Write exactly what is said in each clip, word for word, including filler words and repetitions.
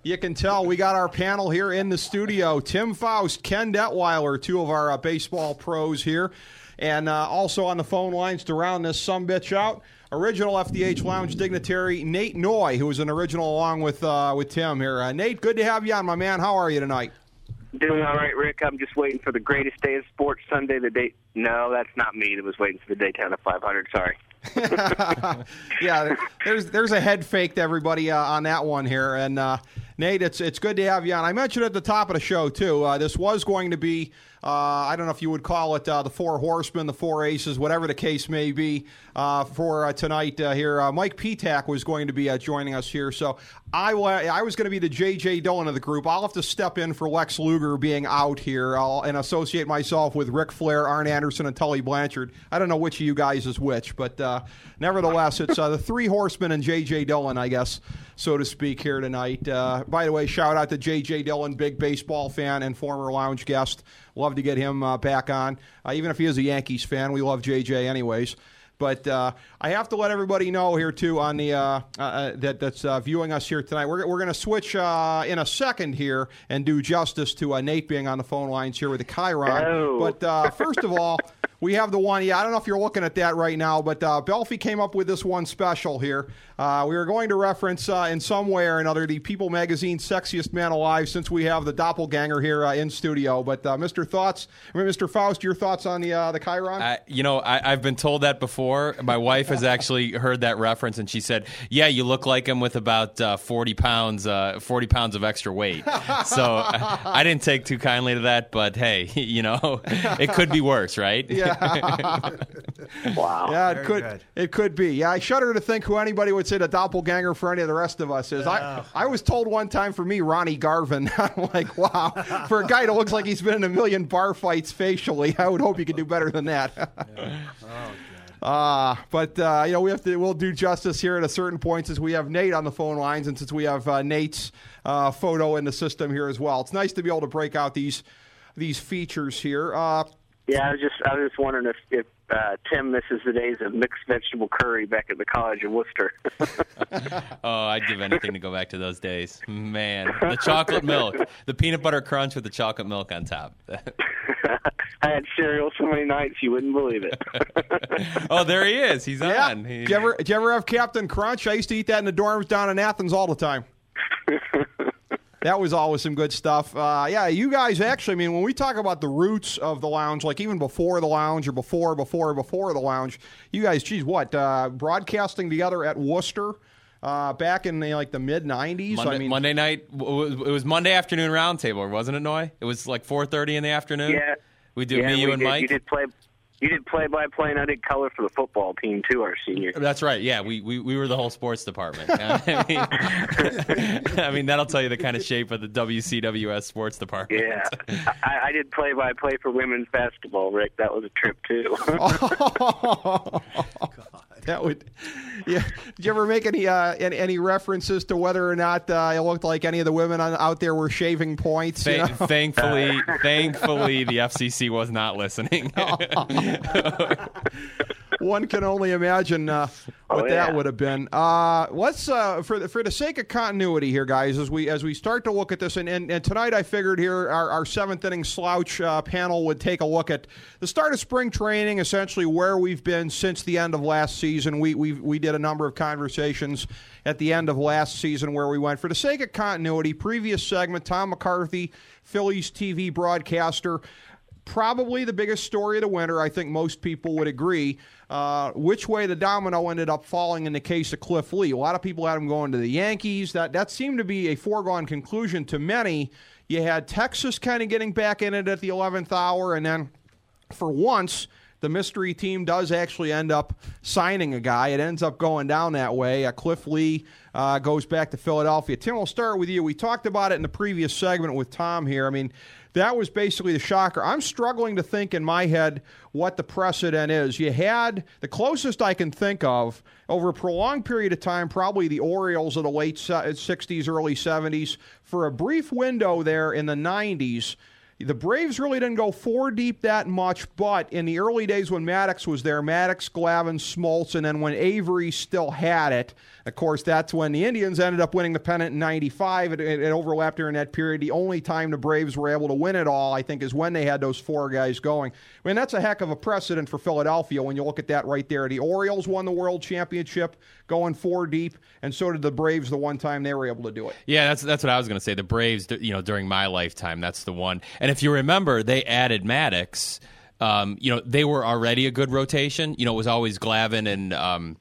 You can tell we got our panel here in the studio. Tim Faust, Ken Detweiler, two of our uh, baseball pros here. And uh, also on the phone lines to round this sumbitch out, original F D H Lounge dignitary Nate Noy, who was an original along with uh, with Tim here. Uh, Nate, good to have you on, my man. How are you tonight? Doing all right, Rick. I'm just waiting for the greatest day of sports, Sunday. The day. No, that's not me that was waiting for the Daytona five hundred. Sorry. Yeah, there's there's a head fake to everybody uh, on that one here. And uh, Nate, it's it's good to have you on. I mentioned at the top of the show too. Uh, this was going to be. Uh, I don't know if you would call it uh, the Four Horsemen, the Four Aces, whatever the case may be uh, for uh, tonight uh, here. Uh, Mike Petak was going to be uh, joining us here. So I, I was going to be the J J Dillon of the group. I'll have to step in for Lex Luger being out here I'll, and associate myself with Ric Flair, Arn Anderson, and Tully Blanchard. I don't know which of you guys is which, but uh, nevertheless, it's uh, the Three Horsemen and J J Dillon, I guess, so to speak, here tonight. Uh, by the way, shout out to J J Dillon, big baseball fan and former lounge guest. Love to get him uh, back on. Uh, even if he is a Yankees fan, we love J J anyways. But uh, I have to let everybody know here, too, on the uh, uh, that, that's uh, viewing us here tonight. We're, we're going to switch uh, in a second here and do justice to uh, Nate being on the phone lines here with the Chiron. Oh. But uh, first of all, we have the one, yeah, I don't know if you're looking at that right now, but uh, Belfie came up with this one special here. Uh, we were going to reference uh, in some way or another the People Magazine's Sexiest Man Alive since we have the doppelganger here uh, in studio. But uh, Mister Thoughts, I mean, Mister Faust, your thoughts on the uh, the Chiron? Uh, you know, I, I've been told that before. My wife has actually heard that reference, and she said, "Yeah, you look like him with about uh, forty pounds, uh, forty pounds of extra weight." So I, I didn't take too kindly to that, but hey, you know, it could be worse, right? Yeah. Wow. Yeah, it Very could. good. It could be. Yeah, I shudder to think who anybody would say the doppelganger for any of the rest of us is. I, I was told one time for me, Ronnie Garvin. I'm like, wow, for a guy that looks like he's been in a million bar fights facially, I would hope he could do better than that. Yeah. Oh, God. Uh, but, uh, you know, we have to, we'll do justice here at a certain point since we have Nate on the phone lines and since we have uh, Nate's uh, photo in the system here as well. It's nice to be able to break out these these features here. Uh, Yeah, I was just I was just wondering if, if uh, Tim misses the days of mixed vegetable curry back at the College of Worcester. Oh, I'd give anything to go back to those days. Man, the chocolate milk, the peanut butter crunch with the chocolate milk on top. I had cereal so many nights you wouldn't believe it. Oh, there he is. He's yeah. on. He, Did you, ever, did you ever have Captain Crunch? I used to eat that in the dorms down in Athens all the time. That was always some good stuff. Uh, yeah, you guys actually, I mean, when we talk about the roots of the lounge, like even before the lounge or before, before, before the lounge, you guys, geez, what, uh, broadcasting together at Worcester uh, back in the, like the mid nineties? Monday, I mean, Monday night, it was Monday afternoon roundtable, wasn't it, Noy? It was like four thirty in the afternoon? Yeah. We did, yeah, me, you, we and did. Mike? You did play You did play-by-play, and I did color for the football team, too, our senior. That's right. Yeah, we, we, we were the whole sports department. I mean, I mean, that'll tell you the kind of shape of the W C W S sports department. Yeah. I, I did play-by-play for women's basketball, Rick. That was a trip, too. Oh, God. That would, yeah. Did you ever make any uh, any, any references to whether or not uh, it looked like any of the women on, out there were shaving points? Th- you know? Thankfully, thankfully, the F C C was not listening. One can only imagine uh, what Oh, yeah. that would have been. Uh, let's uh, for the, for the sake of continuity here, guys, as we as we start to look at this, and, and, and tonight I figured here our, our seventh inning slouch uh, panel would take a look at the start of spring training, essentially where we've been since the end of last season. We we we did a number of conversations at the end of last season where we went for the sake of continuity. Previous segment, Tom McCarthy, Phillies T V broadcaster. Probably the biggest story of the winter, I think most people would agree, uh, which way the domino ended up falling in the case of Cliff Lee. A lot of people had him going to the Yankees. That that seemed to be a foregone conclusion to many. You had Texas kind of getting back in it at the eleventh hour, and then for once, the mystery team does actually end up signing a guy. It ends up going down that way. Uh, Cliff Lee uh, goes back to Philadelphia. Tim, we'll start with you. We talked about it in the previous segment with Tom here. I mean, that was basically the shocker. I'm struggling to think in my head what the precedent is. You had the closest I can think of over a prolonged period of time, probably the Orioles of the late sixties, early seventies. For a brief window there in the nineties, The Braves really didn't go four deep that much, but in the early days when Maddox was there, Maddox, Glavine, Smoltz, and then when Avery still had it, of course, that's when the Indians ended up winning the pennant in ninety-five. It, it, it overlapped during that period. The only time the Braves were able to win it all, I think, is when they had those four guys going. I mean, that's a heck of a precedent for Philadelphia when you look at that right there. The Orioles won the World Championship going four deep, and so did the Braves the one time they were able to do it. Yeah, that's that's what I was going to say. The Braves, you know, during my lifetime, that's the one. And if you remember, they added Maddox. Um, you know, they were already a good rotation. You know, it was always Glavine and um,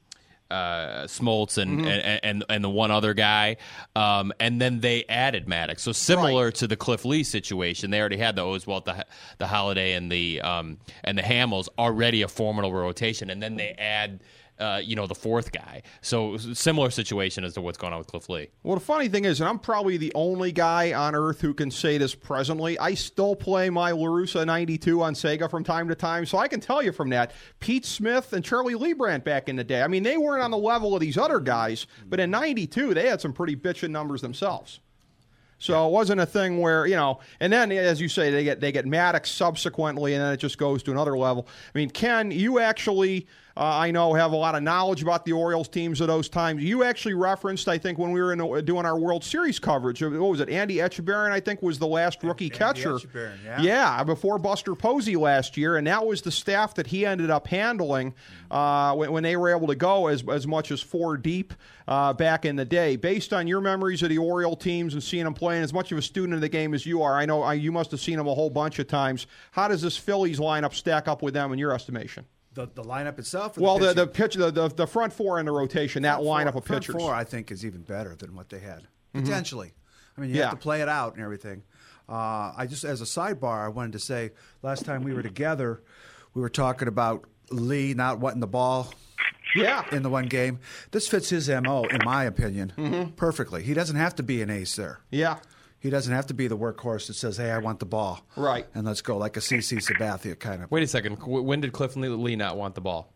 uh, Smoltz and, mm-hmm. and, and and the one other guy. Um, and then they added Maddox. So similar right. to the Cliff Lee situation, they already had the Oswalt, the the Holiday, and the um, and the Hamels already a formidable rotation, and then they add. Uh, you know, the fourth guy. So similar situation as to what's going on with Cliff Lee. Well, the funny thing is, and I'm probably the only guy on earth who can say this presently, I still play my La Russa ninety-two on Sega from time to time, so I can tell you from that, Pete Smith and Charlie Leibrandt back in the day, I mean, they weren't on the level of these other guys, but in ninety-two, they had some pretty bitchin' numbers themselves. So it wasn't a thing where, you know, and then, as you say, they get they get Maddox subsequently, and then it just goes to another level. I mean, Ken, you actually, uh, I know, have a lot of knowledge about the Orioles teams of those times. You actually referenced, I think, when we were in the, doing our World Series coverage, what was it, Andy Etchebarren, I think, was the last rookie Andy catcher. Etchebarren, yeah. Yeah, before Buster Posey last year, and that was the staff that he ended up handling uh, when, when they were able to go as, as much as four deep uh, back in the day. Based on your memories of the Oriole teams and seeing them playing, as much of a student of the game as you are, I know I, you must have seen them a whole bunch of times. How does this Phillies lineup stack up with them in your estimation? The, the lineup itself? Or well, the, the the pitch, the, the the front four in the rotation, that front lineup four, of pitchers. Front four, I think, is even better than what they had potentially. Mm-hmm. I mean, you yeah. have to play it out and everything. Uh, I just, as a sidebar, I wanted to say, last time we were together, we were talking about Lee not wanting the ball. Yeah. In the one game, this fits his M O, in my opinion, mm-hmm. perfectly. He doesn't have to be an ace there. Yeah. He doesn't have to be the workhorse that says, hey, I want the ball. Right. And let's go, like a C C Sabathia kind of. Wait a second. When did Cliff Lee not want the ball?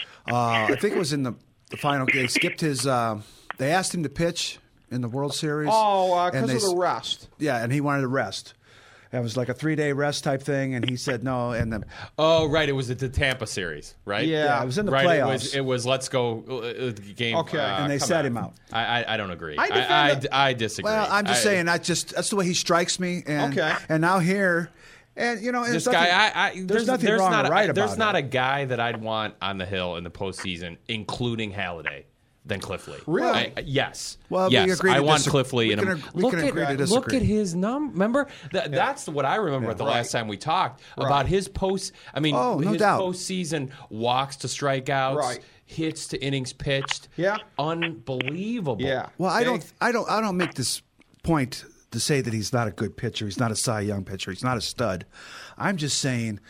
Uh, I think it was in the, the final game. They skipped his uh, – they asked him to pitch in the World Series. Oh, because uh, of the rest. Yeah, and he wanted to rest. It was like a three-day rest type thing, and he said no. And the, oh, right, it was the Tampa series, right? Yeah, yeah, it was in the right, playoffs. It was, it was let's go uh, game. Okay, uh, and they sat on. him out. I, I, I don't agree. I, I, I, I disagree. Well, I'm just I, saying that just that's the way he strikes me. And, okay, and now here, and you know, this nothing, guy, I, I, there's, there's nothing there's wrong not or a, right There's about not it. a guy that I'd want on the hill in the postseason, including Halladay, than Cliff Lee. Really? I, yes. Well, yes. we agree to I want disagree. Cliff Lee. We in can, him. ag- we look can at, agree to Look disagree. at his number. Remember, Th- yeah. that's what I remember yeah. at the Right. last time we talked right. about his post. I mean, oh, no his doubt. postseason walks to strikeouts, right. hits to innings pitched. Yeah. Unbelievable. Yeah. Well, I Okay. don't, I don't, I don't make this point to say that he's not a good pitcher. He's not a Cy Young pitcher. He's not a stud. I'm just saying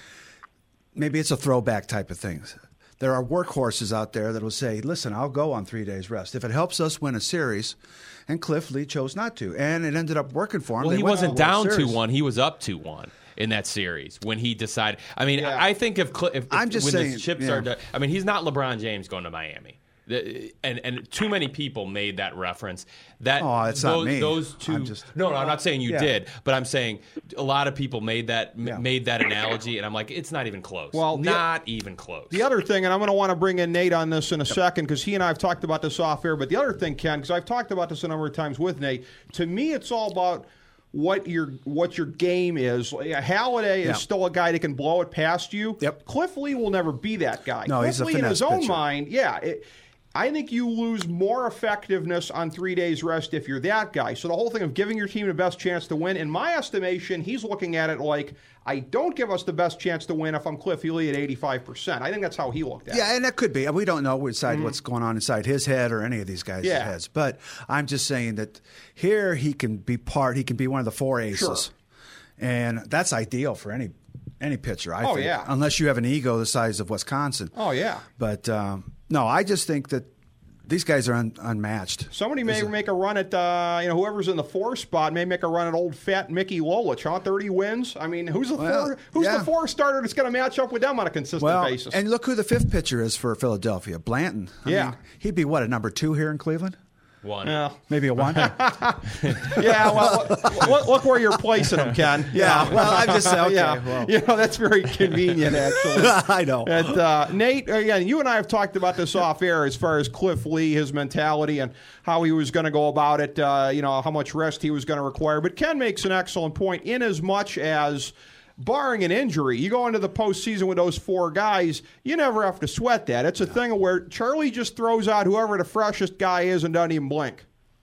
maybe it's a throwback type of thing. There are workhorses out there that will say, listen, I'll go on three days rest if it helps us win a series. And Cliff Lee chose not to. And it ended up working for him. Well, They he went wasn't to the World down two Series. one. He was up two one in that series when he decided. I mean, Yeah. I think if, Cl- if, if I'm just when saying, the chips yeah. are, I mean, he's not LeBron James going to Miami. The, and and too many people made that reference. That Oh, it's those, not me. Those two. I'm just- no, no, I'm not saying you Yeah. did, but I'm saying a lot of people made that m- Yeah. made that analogy, and I'm like, it's not even close. Well, the- not even close. The other thing, and I'm going to want to bring in Nate on this in a second because he and I have talked about this off air, but the other thing, Ken, because I've talked about this a number of times with Nate, to me it's all about what your what your game is. Halladay Yeah. is still a guy that can blow it past you. Yep. Cliff Lee will never be that guy. No, Cliff he's a Lee in his finesse own pitcher. mind, yeah. It, I think you lose more effectiveness on three days rest if you're that guy. So the whole thing of giving your team the best chance to win, in my estimation, he's looking at it like, I don't give us the best chance to win if I'm Cliff Lee at eighty-five percent. I think that's how he looked at it. Yeah, and that could be. We don't know inside mm-hmm. what's going on inside his head or any of these guys' Yeah. heads. But I'm just saying that here he can be part. He can be one of the four aces, Sure. and that's ideal for any any pitcher. I Oh, think, yeah. unless you have an ego the size of Wisconsin. Oh, yeah. But um, no, I just think that these guys are un- unmatched. Somebody may There's a- make a run at, uh, you know, whoever's in the four spot may make a run at old fat Mickey Lolich, huh? thirty wins. I mean, who's the Well, four? Who's yeah. the four starter that's going to match up with them on a consistent well, basis? and look who the fifth pitcher is for Philadelphia, Blanton. I Yeah. mean, he'd be what, a number two here in Cleveland? One. Yeah. Maybe a one. Yeah, well, look, look where you're placing them, Ken. Yeah, well, I'm just saying, okay, yeah, well. you know, that's very convenient, actually. I know. And uh, Nate, again, you and I have talked about this off air as far as Cliff Lee, his mentality, and how he was going to go about it. Uh, you know, how much rest he was going to require. But Ken makes an excellent point. In as much as, barring an injury, you go into the postseason with those four guys, you never have to sweat that. It's a thing where Charlie just throws out whoever the freshest guy is and doesn't even blink.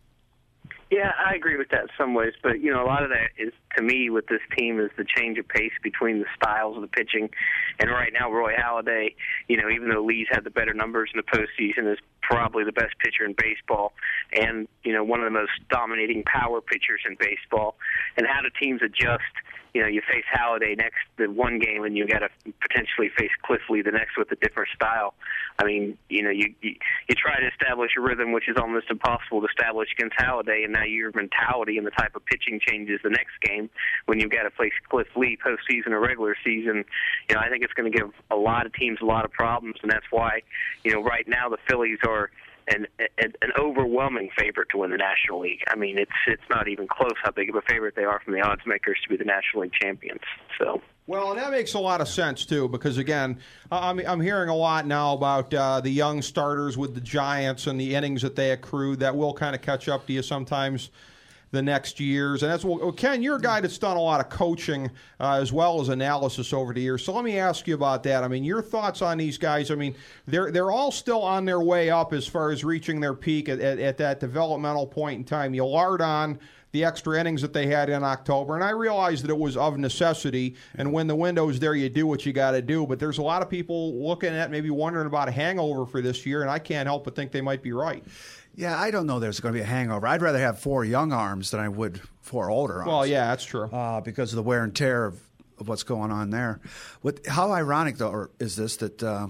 Yeah, I agree with that in some ways, but you know, a lot of that is, to me, with this team, is the change of pace between the styles of the pitching. And right now, Roy Halladay, you know, even though Lee's had the better numbers in the postseason, is probably the best pitcher in baseball, and you know, one of the most dominating power pitchers in baseball. And how do teams adjust? You know, you face Halladay next the one game, and you got to potentially face Cliff Lee the next with a different style. I mean, you know, you, you you try to establish a rhythm, which is almost impossible to establish against Halladay, and now your mentality and the type of pitching changes the next game when you've got to face Cliff Lee postseason or regular season. You know, I think it's going to give a lot of teams a lot of problems, and that's why, you know, right now the Phillies are An, an an overwhelming favorite to win the National League. I mean, it's it's not even close how big of a favorite they are from the odds makers to be the National League champions. So. Well, and that makes a lot of sense, too, because, again, I'm, I'm hearing a lot now about uh, the young starters with the Giants and the innings that they accrued. That will kind of catch up to you sometimes the next years. And that's well, Ken, you're a guy that's done a lot of coaching uh, as well as analysis over the years. So let me ask you about that. I mean, your thoughts on these guys. I mean, they're they're all still on their way up as far as reaching their peak at, at, at that developmental point in time. You lard on the extra innings that they had in October, and I realized that it was of necessity, and when the window's there, you do what you got to do. But there's a lot of people looking at maybe wondering about a hangover for this year, and I can't help but think they might be right. Yeah, I don't know there's going to be a hangover. I'd rather have four young arms than I would four older arms. Well, yeah, that's true. Uh, because of the wear and tear of, of what's going on there. What, how ironic, though, is this that uh,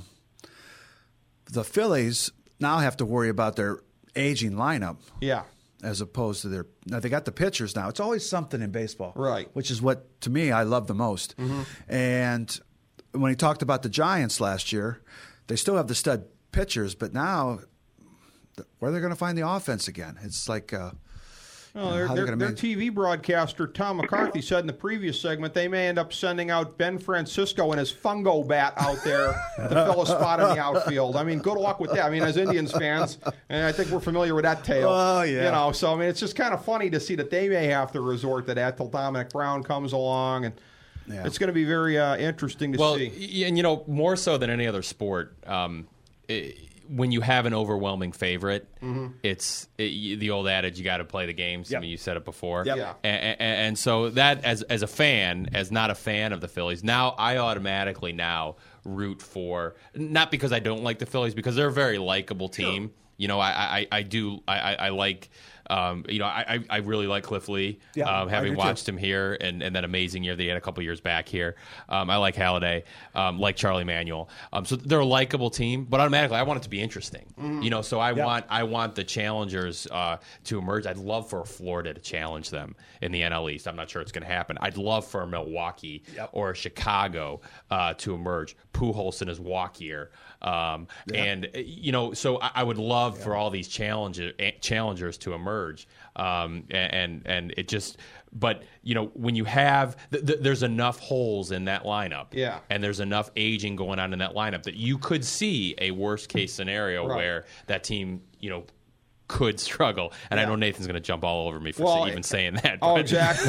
the Phillies now have to worry about their aging lineup. Yeah. As opposed to their – now they got the pitchers now. It's always something in baseball. Right. Which is what, to me, I love the most. Mm-hmm. And when he talked about the Giants last year, they still have the stud pitchers, but now – where are they going to find the offense again? It's like uh, well, their, their, their manage- T V broadcaster, Tom McCarthy, said in the previous segment they may end up sending out Ben Francisco and his fungo bat out there to fill a spot in the outfield. I mean, good luck with that. I mean, as Indians fans, and I think we're familiar with that tale. Oh, yeah. You know, so, I mean, it's just kind of funny to see that they may have to resort to that till Dominic Brown comes along, and yeah. It's going to be very uh, interesting to well, see. Well, and, you know, more so than any other sport, um, it, when you have an overwhelming favorite, mm-hmm. it's it, the old adage, you got to play the games. Yep. I mean, you said it before. Yep. Yeah. And, and, and so that, as as a fan, as not a fan of the Phillies, now I automatically now root for, not because I don't like the Phillies, because they're a very likable team. Sure. You know, I, I, I do, I, I like, um, you know, I, I really like Cliff Lee, yeah, um, having watched too. him here and, and that amazing year that he had a couple years back here. Um, I like Halladay, um, like Charlie Manuel. Um, so they're a likable team, but automatically I want it to be interesting. Mm-hmm. You know, so I yeah. want I want the challengers uh, to emerge. I'd love for Florida to challenge them in the N L East. I'm not sure it's going to happen. I'd love for Milwaukee yep. or Chicago uh, to emerge. Pujols in his walk year. Um, yeah. And, you know, so I, I would love yeah. for all these challenger, challengers to emerge. Um, and, and it just, but, you know, when you have, th- th- there's enough holes in that lineup. Yeah. And there's enough aging going on in that lineup that you could see a worst case scenario right. where that team, you know, could struggle. And yeah. I know Nathan's going to jump all over me for well, even saying that. Oh, exactly.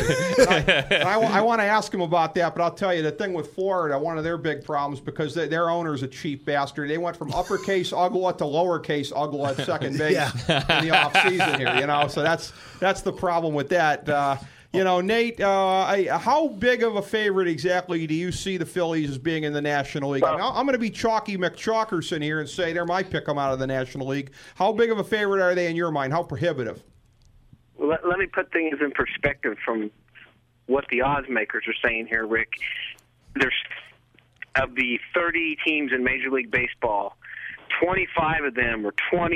I, I, I want to ask him about that, but I'll tell you, the thing with Florida, one of their big problems, because they, their owner's a cheap bastard, they went from uppercase Ugla to lowercase Ugla at second base yeah. in the offseason here, you know, so that's that's the problem with that. Uh, You know, Nate, uh, I, how big of a favorite exactly do you see the Phillies as being in the National League? Well, I'm going to be Chalky McChalkerson here and say they're my pick them out of the National League. How big of a favorite are they in your mind? How prohibitive? Well, let, let me put things in perspective from what the odds makers are saying here, Rick. There's of the thirty teams in Major League Baseball, twenty-five of them, or twenty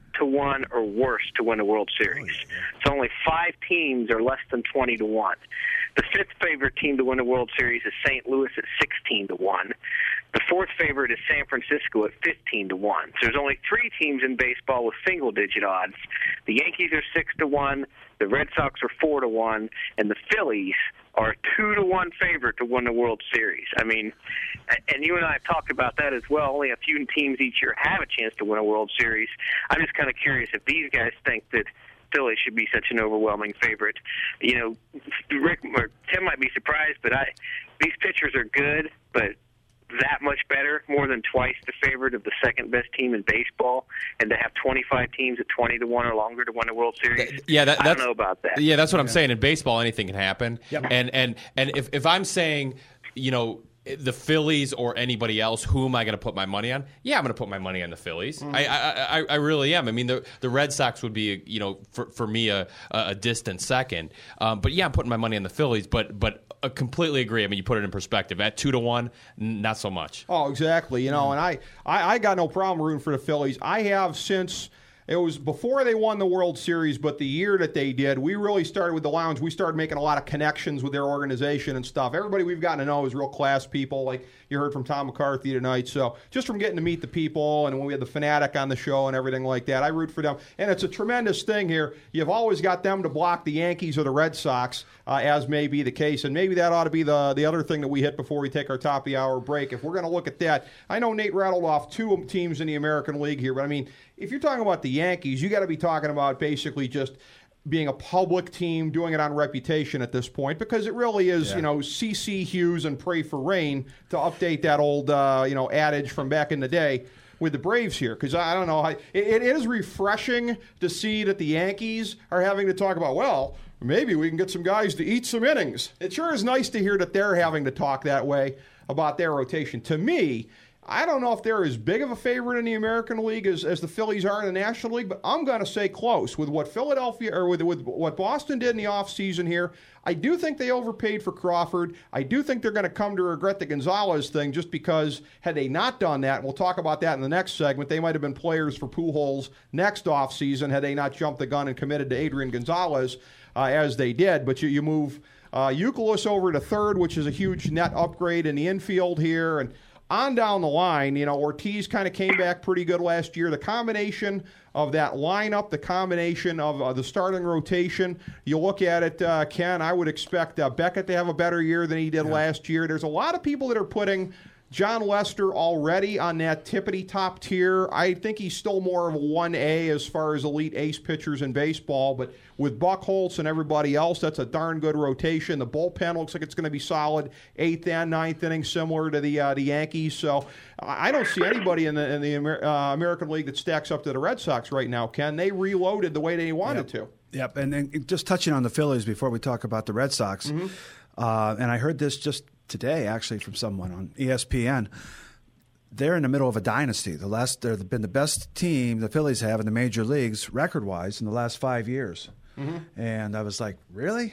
to one or worse to win the World Series. Oh, yeah, yeah. So only five teams are less than twenty to one. The fifth favorite team to win the World Series is Saint Louis at sixteen to one. The fourth favorite is San Francisco at fifteen to one. So there's only three teams in baseball with single-digit odds. The Yankees are six to one, the Red Sox are four to one, and the Phillies are a two to one favorite to win the World Series. I mean, and you and I have talked about that as well. Only a few teams each year have a chance to win a World Series. I'm just kind of curious if these guys think that Philly should be such an overwhelming favorite. You know, Rick or Tim might be surprised, but I these pitchers are good, but that much better, more than twice the favorite of the second best team in baseball, and to have twenty-five teams at twenty to one or longer to win the World Series. Yeah, that, that's, I don't know about that. Yeah, that's what I'm saying. In baseball, anything can happen. Yep. And and and if if I'm saying, you know, the Phillies or anybody else, who am I going to put my money on? Yeah, I'm going to put my money on the Phillies. Mm-hmm. I, I, I I really am. I mean, the the Red Sox would be, you know, for for me a a distant second. Um, but yeah, I'm putting my money on the Phillies. But but I completely agree. I mean, you put it in perspective. At two to one, not so much. Oh, exactly. You know, and I I, I got no problem rooting for the Phillies. I have since. It was before they won the World Series, but the year that they did, we really started with the Lounge. We started making a lot of connections with their organization and stuff. Everybody we've gotten to know is real class people, like you heard from Tom McCarthy tonight. So just from getting to meet the people, and when we had the Fanatic on the show and everything like that, I root for them. And it's a tremendous thing here. You've always got them to block the Yankees or the Red Sox, uh, as may be the case. And maybe that ought to be the, the other thing that we hit before we take our top of the hour break. If we're going to look at that, I know Nate rattled off two teams in the American League here, but I mean, if you're talking about the Yankees, you got to be talking about basically just being a public team, doing it on reputation at this point, because it really is, yeah. you know, C C Hughes and pray for rain, to update that old, uh, you know, adage from back in the day with the Braves here. Because I don't know, it, it is refreshing to see that the Yankees are having to talk about, well, maybe we can get some guys to eat some innings. It sure is nice to hear that they're having to talk that way about their rotation. To me, I don't know if they're as big of a favorite in the American League as, as the Phillies are in the National League, but I'm going to say close. With what Philadelphia or with, with what Boston did in the offseason here, I do think they overpaid for Crawford. I do think they're going to come to regret the Gonzalez thing, just because had they not done that, and we'll talk about that in the next segment, they might have been players for Pujols next offseason had they not jumped the gun and committed to Adrian Gonzalez uh, as they did. But you, you move uh, Youkilis over to third, which is a huge net upgrade in the infield here, and on down the line, you know, Ortiz kind of came back pretty good last year. The combination of that lineup, the combination of uh, the starting rotation, you look at it, uh, Ken, I would expect uh, Beckett to have a better year than he did yeah. last year. There's a lot of people that are putting John Lester already on that tippity top tier. I think he's still more of a one A as far as elite ace pitchers in baseball, but with Buchholz and everybody else, that's a darn good rotation. The bullpen looks like it's going to be solid, eighth and ninth inning, similar to the uh, the Yankees. So I don't see anybody in the in the Amer- uh, American League that stacks up to the Red Sox right now, Ken. They reloaded the way they wanted yep. to. Yep, and, and just touching on the Phillies before we talk about the Red Sox, mm-hmm. uh, and I heard this just today, actually, from someone on E S P N. They're in the middle of a dynasty. The last, they've been the best team the Phillies have in the major leagues, record-wise, in the last five years. Mm-hmm. And I was like, really?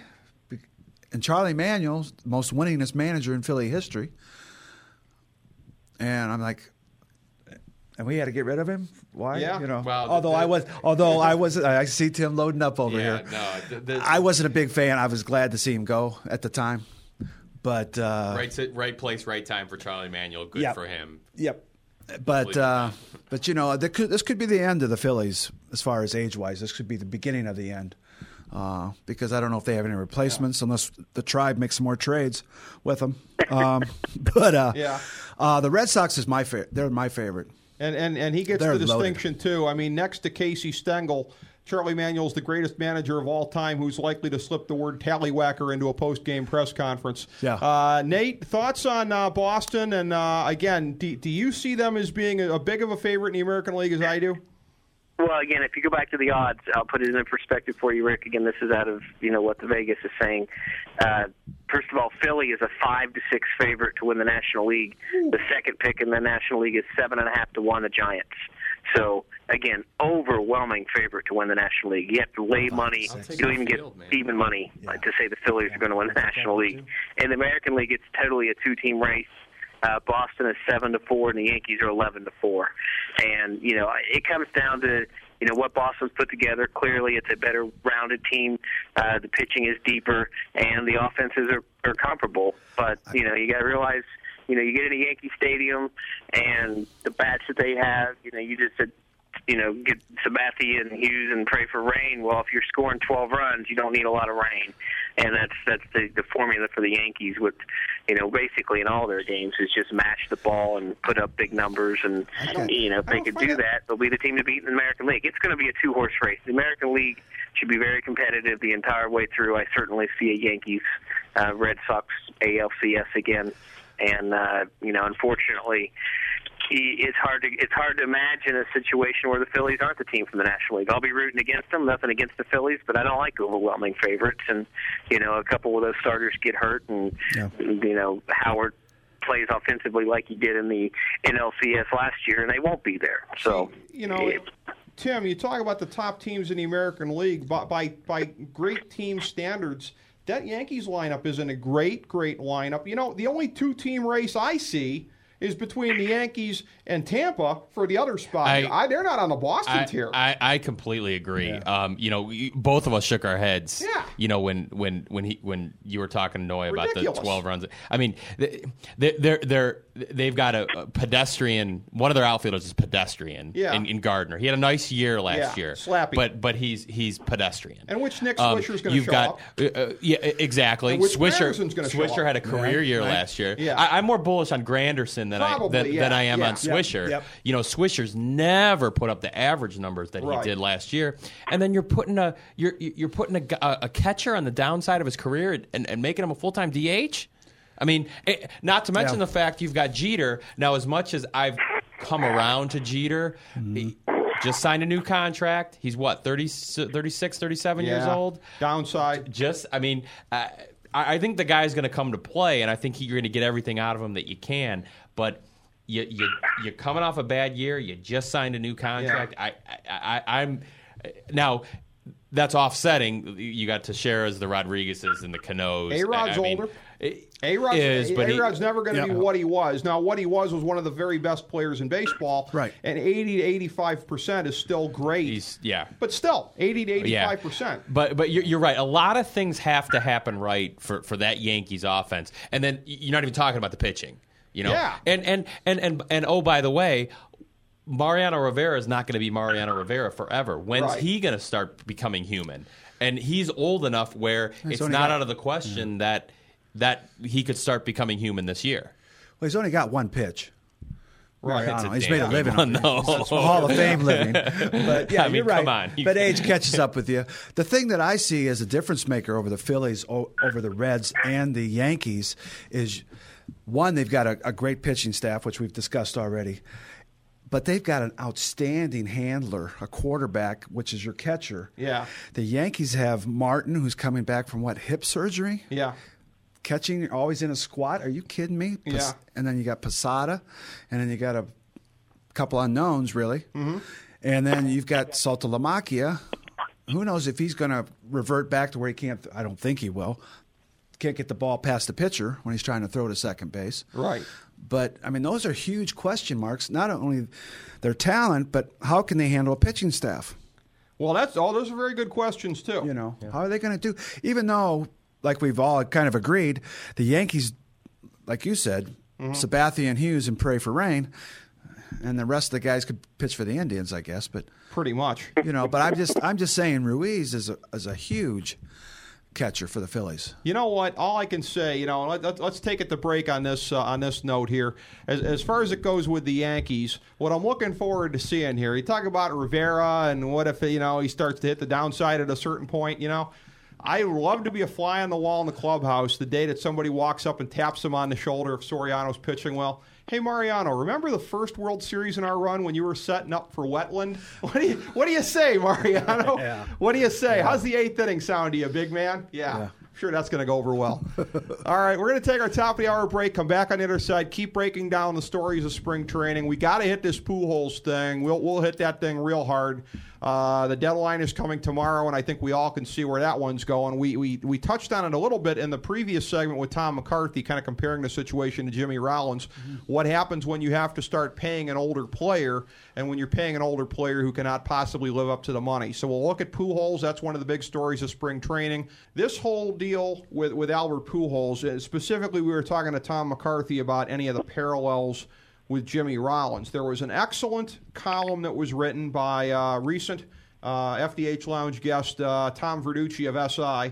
And Charlie Manuel, most winningest manager in Philly history. And I'm like, and we had to get rid of him. Why? Yeah. You know. Well, although the, I was, although I was, I see Tim loading up over yeah, here. No, the, the, I wasn't a big fan. I was glad to see him go at the time. But uh, right, right place, right time for Charlie Manuel. Good yep, for him. Yep. But uh, but you know, could, this could be the end of the Phillies as far as age wise. This could be the beginning of the end uh, because I don't know if they have any replacements yeah. unless the Tribe makes some more trades with them. Um, but uh, yeah, uh, the Red Sox is my favorite. They're my favorite, and and and he gets They're the loaded. distinction too. I mean, next to Casey Stengel, Charlie Manuel's the greatest manager of all time who's likely to slip the word tallywhacker into a post-game press conference. Yeah. Uh, Nate, thoughts on uh, Boston? And, uh, again, do, do you see them as being a, a big of a favorite in the American League as I do? Well, again, if you go back to the odds, I'll put it in perspective for you, Rick. Again, this is out of, you know, what the Vegas is saying. Uh, first of all, Philly is a five to six favorite to win the National League. The second pick in the National League is seven and a half to one, the Giants. So, again, overwhelming favorite to win the National League. You have to lay money. You don't even get field, even money yeah. to say the Phillies yeah. are going to win the National League. In the American League, it's totally a two-team race. Uh, Boston is seven to four, and the Yankees are eleven to four. And you know, it comes down to you know, what Boston's put together. Clearly, it's a better rounded team. Uh, the pitching is deeper, and the offenses are, are comparable. But, you know, you got to realize, you know, you get into Yankee Stadium, and the bats that they have, you know, you just said, you know, get Sabathia and Hughes and pray for rain. Well, if you're scoring twelve runs, you don't need a lot of rain. And that's that's the, the formula for the Yankees with, you know, basically in all their games is just match the ball and put up big numbers. And, you know, if they could do that, they'll be the team to beat in the American League. It's going to be a two-horse race. The American League should be very competitive the entire way through. I certainly see a Yankees, uh, Red Sox, A L C S again. And, uh, you know, unfortunately, it's hard to it's hard to imagine a situation where the Phillies aren't the team from the National League. I'll be rooting against them, nothing against the Phillies, but I don't like overwhelming favorites. And, you know, a couple of those starters get hurt, and, yeah. you know, Howard plays offensively like he did in the N L C S last year, and they won't be there. So, you know, it, Tim, you talk about the top teams in the American League. By, by, by great team standards, that Yankees lineup isn't a great, great lineup. You know, the only two-team race I see is between the Yankees and Tampa for the other spot. I, I, they're not on the Boston I, tier. I, I completely agree. Yeah. Um, you know, we, both of us shook our heads. Yeah. You know, when when when he when you were talking to Noy about Ridiculous. the twelve runs. I mean, they, they're they're they've got a, a pedestrian. One of their outfielders is pedestrian. Yeah. In, in Gardner, he had a nice year last yeah. year. Slappy. But but he's he's pedestrian. And which Nick um, Swisher's going to show got, up? Uh, yeah, exactly. And which Swisher Granderson's show Swisher up? had a career right. year Right. last year. Yeah. I, I'm more bullish on Granderson than Probably, I than, yeah. than I am yeah. on Swisher. Yep. Yep. You know, Swisher's never put up the average numbers that Right. he did last year, and then you're putting a you're you're putting a, a, a catcher on the downside of his career and, and making him a full time D H. I mean, it, not to mention Yeah. the fact you've got Jeter now. As much as I've come around to Jeter, mm-hmm. he just signed a new contract. He's what thirty, thirty-six, thirty-seven yeah. years old. Downside. Just, I mean. Uh, I think the guy's going to come to play, and I think you're going to get everything out of him that you can. But you, you, you're coming off a bad year. You just signed a new contract. Yeah. I, I, I'm now that's offsetting. You got Teixeira's, the Rodriguez's, and the Canoes. A-Rod's I mean, older. It A-Rod's, is, but he- A-Rod's never going to Yeah. be what he was. Now, what he was was one of the very best players in baseball. Right. And eighty to eighty-five percent is still great. He's yeah. But still, eighty to eighty-five percent. But but you're, you're right. A lot of things have to happen right for, for that Yankees offense, and then you're not even talking about the pitching. You know, Yeah. and and and and and oh, by the way, Mariano Rivera is not going to be Mariano Rivera forever. When's Right. he going to start becoming human? And he's old enough where He's it's only not got- out of the question that that he could start becoming human this year. Well, he's only got one pitch. Right. I don't know. He's It's a made a damn living good on one, it. though. It's a Hall of Fame living. But yeah, I mean, you're right. come on. You- But age catches up with you. The thing that I see as a difference maker over the Phillies, o- over the Reds, and the Yankees is, one, they've got a, a great pitching staff, which we've discussed already. But they've got an outstanding handler, a quarterback, which is your catcher. Yeah. The Yankees have Martin, who's coming back from what, hip surgery? Yeah. Catching, always in a squat. Are you kidding me? Pas- Yeah. And then you got Posada, and then you got a couple unknowns, really. Mm-hmm. And then you've got Saltalamacchia. Who knows if he's going to revert back to where he can't? I don't think he will. Can't get the ball past the pitcher when he's trying to throw to second base. Right. But, I mean, those are huge question marks. Not only their talent, but how can they handle a pitching staff? Well, that's all. Those are very good questions, too. You know, how are they going to do? Even though, like we've all kind of agreed, the Yankees, like you said, mm-hmm. Sabathia and Hughes and pray for rain, and the rest of the guys could pitch for the Indians, I guess. But Pretty much. you know, but I'm just I'm just saying Ruiz is a is a huge catcher for the Phillies. You know what? All I can say, you know, let, let, let's take it to break on this uh, on this note here. As, as far as it goes with the Yankees, what I'm looking forward to seeing here, you talk about Rivera and what if, you know, he starts to hit the downside at a certain point, you know. I would love to be a fly on the wall in the clubhouse the day that somebody walks up and taps him on the shoulder if Soriano's pitching well. Hey, Mariano, remember the first World Series in our run when you were setting up for Wetland? What do you, what do you say, Mariano? Yeah. What do you say? How's the eighth inning sound to you, big man? Yeah. Yeah. Sure, that's going to go over well. All right, we're going to take our top of the hour break, come back on the other side, keep breaking down the stories of spring training. We got to hit this Pujols thing. We'll, we'll hit that thing real hard. Uh, the deadline is coming tomorrow, and I think we all can see where that one's going. We we we touched on it a little bit in the previous segment with Tom McCarthy, kind of comparing the situation to Jimmy Rollins. Mm-hmm. What happens when you have to start paying an older player, and when you're paying an older player who cannot possibly live up to the money? So we'll look at Pujols. That's one of the big stories of spring training. This whole deal with, with Albert Pujols, specifically we were talking to Tom McCarthy about any of the parallels with Jimmy Rollins. There was an excellent column that was written by uh, recent uh, F D H Lounge guest uh, Tom Verducci of S I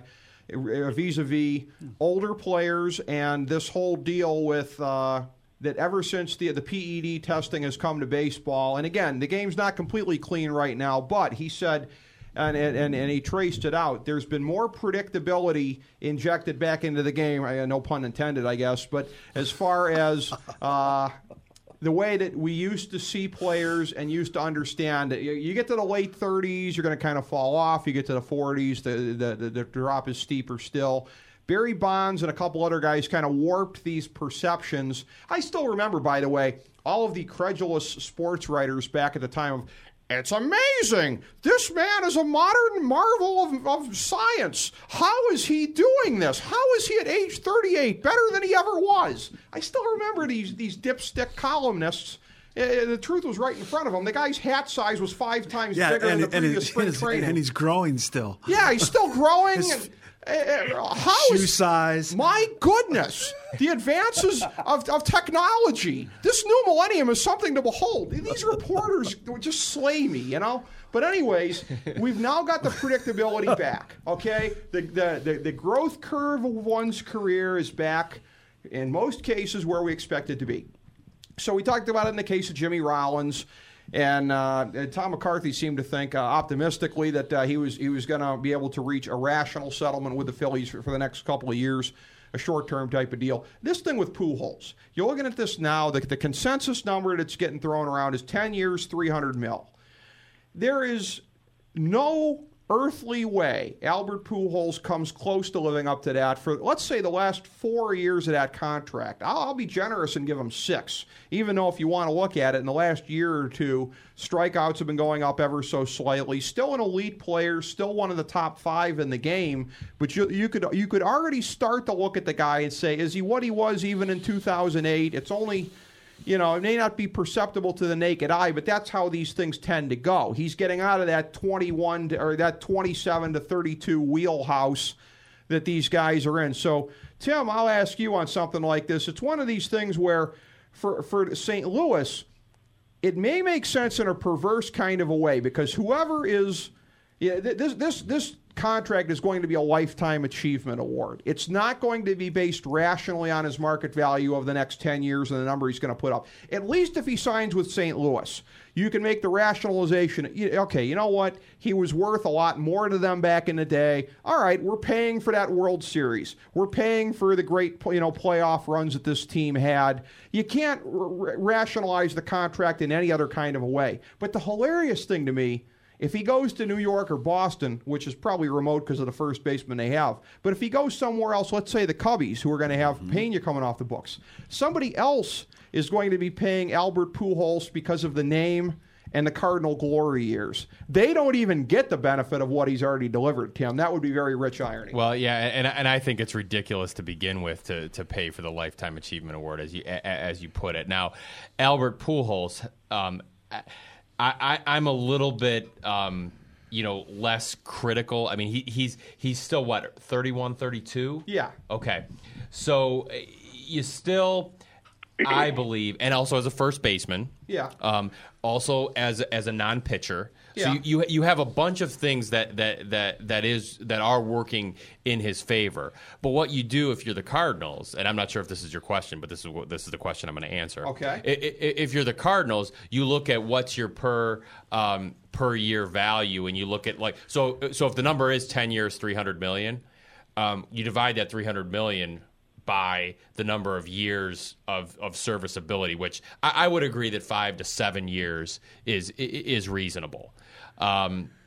vis-a-vis older players and this whole deal with uh, that ever since the, the P E D testing has come to baseball. And again, the game's not completely clean right now, but he said, and, and, and he traced it out, there's been more predictability injected back into the game, no pun intended, I guess, but as far as... Uh, the way that we used to see players and used to understand that you get to the late thirties, you're going to kind of fall off. You get to the forties, the, the, the, the drop is steeper still. Barry Bonds and a couple other guys kind of warped these perceptions. I still remember, by the way, all of the credulous sports writers back at the time of, it's amazing. This man is a modern marvel of, of science. How is he doing this? How is he at age thirty-eight better than he ever was? I still remember these these dipstick columnists. Uh, the truth was right in front of him. The guy's hat size was five times yeah, bigger and, than the and previous his, spring his, training. And he's growing still. Yeah, he's still growing. His, and, Uh, how shoe is, size. My goodness, the advances of, of technology. This new millennium is something to behold. These reporters would just slay me, you know. But anyways, we've now got the predictability back. Okay, the the the, the growth curve of one's career is back in most cases where we expect it to be. So we talked about it in the case of Jimmy Rollins. And, uh, and Tom McCarthy seemed to think uh, optimistically that uh, he was he was going to be able to reach a rational settlement with the Phillies for, for the next couple of years, a short-term type of deal. This thing with Pujols, you're looking at this now, the, the consensus number that's getting thrown around is ten years, three hundred mil. There is no earthly way Albert Pujols comes close to living up to that for, let's say, the last four years of that contract. I'll, I'll be generous and give him six, even though if you want to look at it, in the last year or two, strikeouts have been going up ever so slightly. Still an elite player, still one of the top five in the game, but you, you could you could already start to look at the guy and say, is he what he was even in two thousand eight? It's only... You know, it may not be perceptible to the naked eye, but that's how these things tend to go. He's getting out of that twenty-one to, or that twenty-seven to thirty-two wheelhouse that these guys are in. So, Tim, I'll ask you on something like this. It's one of these things where, for for Saint Louis, it may make sense in a perverse kind of a way because whoever is, yeah, this this this. contract is going to be a lifetime achievement award. It's not going to be based rationally on his market value of the next ten years and the number he's going to put up. At least if he signs with Saint Louis, you can make the rationalization. Okay, you know what? He was worth a lot more to them back in the day. All right, we're paying for that World Series. We're paying for the great, you know, playoff runs that this team had. You can't r- rationalize the contract in any other kind of a way. But the hilarious thing to me, if he goes to New York or Boston, which is probably remote because of the first baseman they have, but if he goes somewhere else, let's say the Cubbies, who are going to have mm-hmm. Pena coming off the books, somebody else is going to be paying Albert Pujols because of the name and the Cardinal glory years. They don't even get the benefit of what he's already delivered, Tim. That would be very rich irony. Well, yeah, and and I think it's ridiculous to begin with to to pay for the Lifetime Achievement Award, as you as you put it. Now, Albert Pujols, um, I, I, I'm a little bit, um, you know, less critical. I mean, he, he's he's still, what, thirty-one, thirty-two? Yeah. Okay. So you still, I believe, and also as a first baseman. Yeah. Um, also as as a non-pitcher. So Yeah. you, you you have a bunch of things that, that that that is that are working in his favor. But what you do if you're the Cardinals, and I'm not sure if this is your question, but this is what, this is the question I'm going to answer. Okay. I- I- If you're the Cardinals, you look at what's your per um, per year value, and you look at like so so if the number is ten years, three hundred million, um, you divide that three hundred million by the number of years of, of serviceability, which I, I would agree that five to seven years is is reasonable. Um,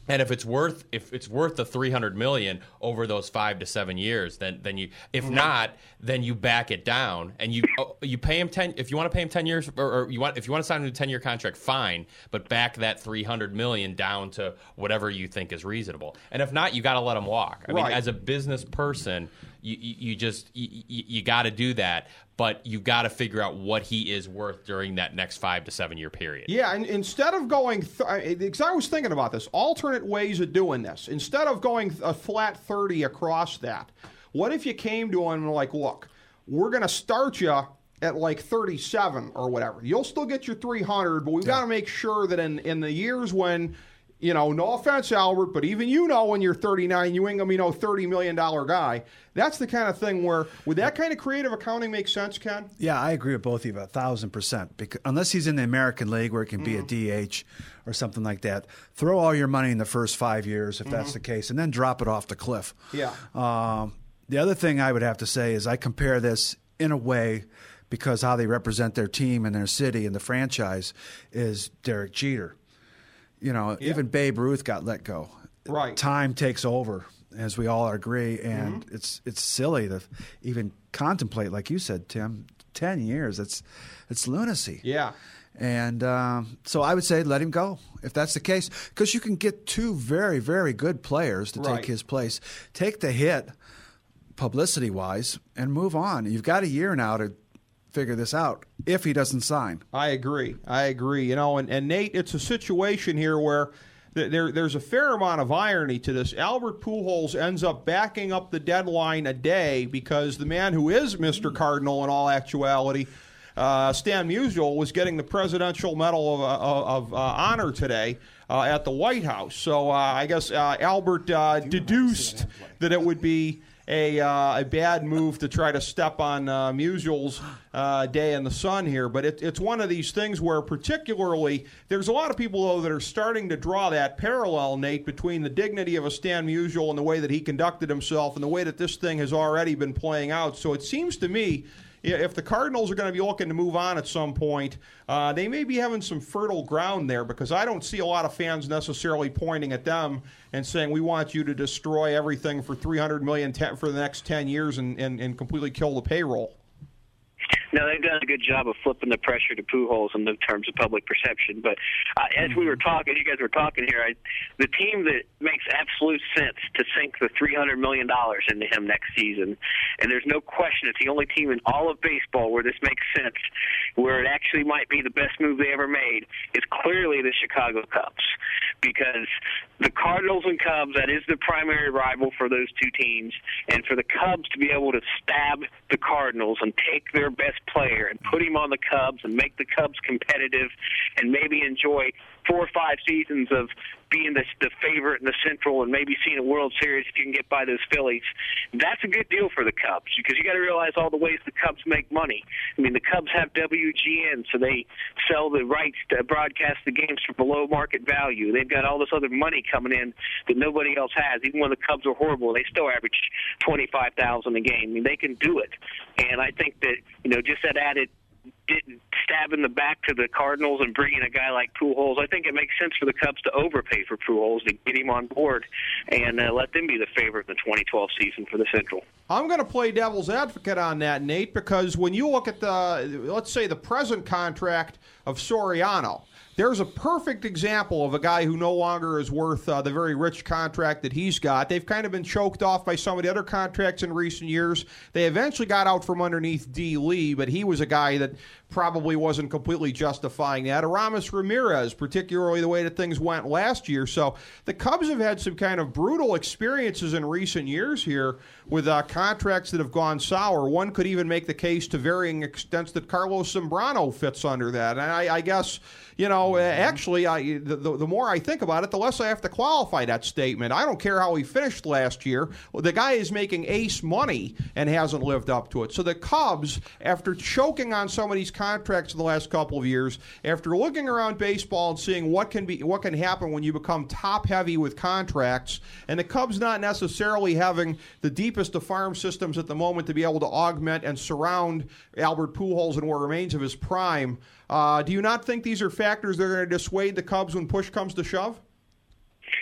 And if it's worth if it's worth the three hundred million dollars over those five to seven years, then then you if mm-hmm. not, then you back it down and you you pay him ten. If you want to pay him ten years, or, or you want if you want to sign him to a ten year contract, fine. But back that three hundred million dollars down to whatever you think is reasonable. And if not, you got to let him walk. I right. mean, as a business person, you you, you just you, you got to do that. But you've got to figure out what he is worth during that next five to seven year period. Yeah, and instead of going, th- because I was thinking about this, alternate ways of doing this. Instead of going a flat thirty across that, what if you came to him and like, look, we're going to start you at like thirty-seven or whatever. You'll still get your three hundred, but we've yeah. got to make sure that in, in the years when, you know, no offense, Albert, but even you know when you're thirty-nine, you ain't going to be no thirty million dollars guy. That's the kind of thing where, would that kind of creative accounting make sense, Ken? Yeah, I agree with both of you, a thousand percent. Because unless he's in the American League where it can be mm-hmm. a D H or something like that, throw all your money in the first five years if mm-hmm. that's the case, and then drop it off the cliff. Yeah. Um, the other thing I would have to say is I compare this in a way because how they represent their team and their city and the franchise is Derek Jeter. You know, yeah. even Babe Ruth got let go. Right. Time takes over, as we all agree, and mm-hmm. it's it's silly to even contemplate, like you said, Tim, ten years. It's it's lunacy. Yeah. And um, so I would say let him go if that's the case, because you can get two very, very good players to right. take his place. Take the hit publicity-wise and move on. You've got a year now to figure this out if he doesn't sign. I agree. I agree. You know, and, and Nate, it's a situation here where th- there there's a fair amount of irony to this. Albert Pujols ends up backing up the deadline a day because the man who is Mister Cardinal in all actuality, uh, Stan Musial, was getting the Presidential Medal of, uh, of uh, Honor today uh, at the White House. So uh, I guess uh, Albert uh, deduced that it would be A, uh, a bad move to try to step on uh, Musial's uh, day in the sun here. But it, it's one of these things where particularly there's a lot of people, though, that are starting to draw that parallel, Nate, between the dignity of a Stan Musial and the way that he conducted himself and the way that this thing has already been playing out. So it seems to me if the Cardinals are going to be looking to move on at some point, uh, they may be having some fertile ground there because I don't see a lot of fans necessarily pointing at them and saying, we want you to destroy everything for three hundred million dollars for the next ten years and, and, and completely kill the payroll. No, they've done a good job of flipping the pressure to Pujols in the terms of public perception. But uh, as we were talking, you guys were talking here, I, the team that makes absolute sense to sink the three hundred million dollars into him next season, and there's no question it's the only team in all of baseball where this makes sense, where it actually might be the best move they ever made, is clearly the Chicago Cubs. Because the Cardinals and Cubs, that is the primary rival for those two teams, and for the Cubs to be able to stab the Cardinals and take their best player and put him on the Cubs and make the Cubs competitive and maybe enjoy four or five seasons of being the, the favorite in the Central and maybe seeing a World Series if you can get by those Phillies, that's a good deal for the Cubs because you got to realize all the ways the Cubs make money. I mean, the Cubs have W G N, so they sell the rights to broadcast the games for below market value. They've got all this other money coming in that nobody else has. Even when the Cubs are horrible, they still average twenty-five thousand a game. I mean, they can do it. And I think that, you know, just that added didn't stab in the back to the Cardinals and bring in a guy like Pujols. I think it makes sense for the Cubs to overpay for Pujols to get him on board and uh, let them be the favorite in the twenty twelve season for the Central. I'm going to play devil's advocate on that, Nate, because when you look at the, let's say, the present contract of Soriano, there's a perfect example of a guy who no longer is worth uh, the very rich contract that he's got. They've kind of been choked off by some of the other contracts in recent years. They eventually got out from underneath D. Lee, but he was a guy that probably wasn't completely justifying that. Aramis Ramirez, particularly the way that things went last year. So the Cubs have had some kind of brutal experiences in recent years here with uh, contracts that have gone sour. One could even make the case to varying extents that Carlos Zambrano fits under that. And I, I guess, you know, actually, I, the, the more I think about it, the less I have to qualify that statement. I don't care how he finished last year. The guy is making ace money and hasn't lived up to it. So the Cubs, after choking on some of these contracts in the last couple of years, after looking around baseball and seeing what can be what can happen when you become top heavy with contracts, and the Cubs not necessarily having the deepest of farm systems at the moment to be able to augment and surround Albert Pujols in what remains of his prime, uh, do you not think these are factors that are going to dissuade the Cubs when push comes to shove?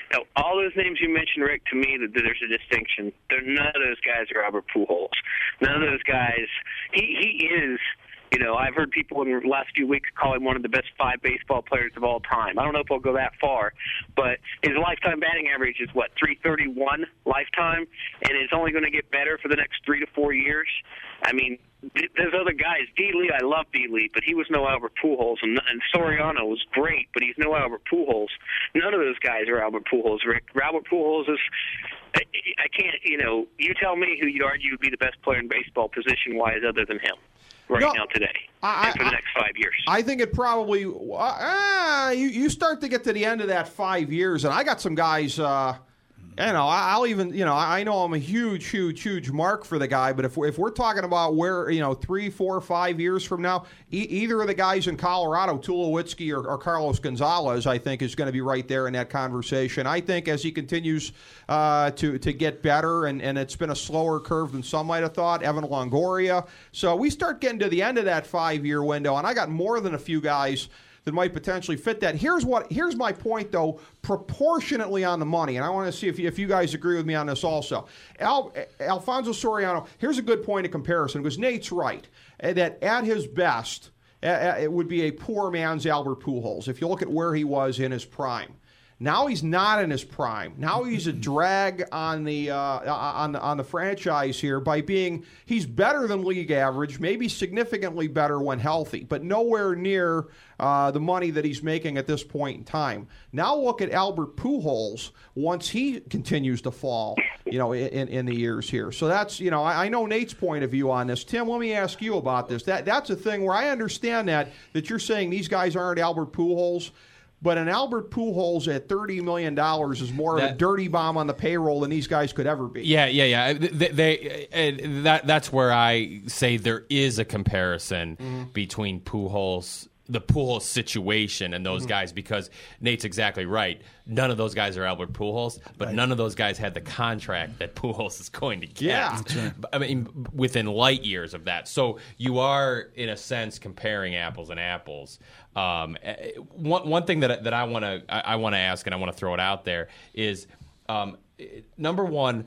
Now, all those names you mentioned, Rick, to me, that there's a distinction. There, none of those guys are Albert Pujols. None of those guys. He he is. You know, I've heard people in the last few weeks call him one of the best five baseball players of all time. I don't know if I'll go that far, but his lifetime batting average is, what, three thirty-one lifetime, and it's only going to get better for the next three to four years. I mean, there's other guys. D. Lee, I love D. Lee, but he was no Albert Pujols, and, and Soriano was great, but he's no Albert Pujols. None of those guys are Albert Pujols, Rick. Albert Pujols is, I, I can't, you know, you tell me who you'd argue would be the best player in baseball position-wise other than him. Right no, now, today, I, and for the next five years. I think it probably. Uh, you you start to get to the end of that five years, and I got some guys. Uh, you know, I'll even. You know, I know I'm a huge, huge, huge mark for the guy. But if we're, if we're talking about where, you know, three, four, five years from now, e- either of the guys in Colorado, Tulowitzki or, or Carlos Gonzalez, I think is going to be right there in that conversation. I think as he continues uh, to to get better, and, and it's been a slower curve than some might have thought. Evan Longoria. So we start getting to the end of that five-year window, and I got more than a few guys that might potentially fit that. Here's what. Here's my point, though, proportionately on the money, and I want to see if you, if you guys agree with me on this also. Al, Alfonso Soriano, here's a good point of comparison, because Nate's right, that at his best, it would be a poor man's Albert Pujols, if you look at where he was in his prime. Now he's not in his prime. Now he's a drag on the uh, on the on the franchise here by being he's better than league average, maybe significantly better when healthy, but nowhere near uh, the money that he's making at this point in time. Now look at Albert Pujols once he continues to fall, you know, in, in the years here. So that's, you know, I, I know Nate's point of view on this. Tim, let me ask you about this. That that's a thing where I understand that that you're saying these guys aren't Albert Pujols. But an Albert Pujols at thirty million dollars is more that, of a dirty bomb on the payroll than these guys could ever be. Yeah, yeah, yeah. They, they, that that's where I say there is a comparison mm-hmm. between Pujols, the Pujols situation, and those mm-hmm. guys, because Nate's exactly right. None of those guys are Albert Pujols, but right. none of those guys had the contract that Pujols is going to get. Yeah. Right. I mean, within light years of that. So you are, in a sense, comparing apples and apples. Um, one one thing that that I want to I, I want to ask, and I want to throw it out there, is um, number one,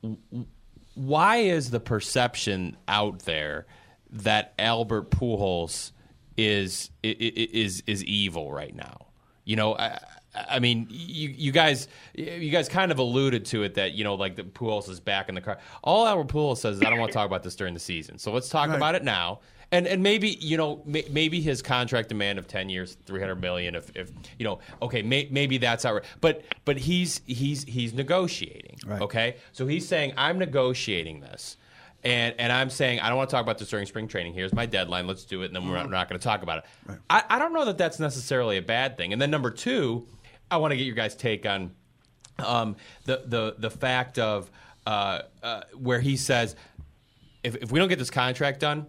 why is the perception out there that Albert Pujols is is is evil right now? You know, I, I mean, you you guys you guys kind of alluded to it, that, you know, like the Pujols is back in the car. All Albert Pujols says is, I don't want to talk about this during the season, so let's talk right. about it now. And and maybe, you know, may, maybe his contract demand of ten years, three hundred million dollars, if, if you know, okay, may, maybe that's outright. But but he's he's he's negotiating, right. okay? So he's saying, I'm negotiating this. And and I'm saying, I don't want to talk about this during spring training. Here's my deadline. Let's do it, and then we're not, we're not going to talk about it. Right. I, I don't know that that's necessarily a bad thing. And then number two, I want to get your guys' take on um, the, the, the fact of uh, uh, where he says, if, if we don't get this contract done,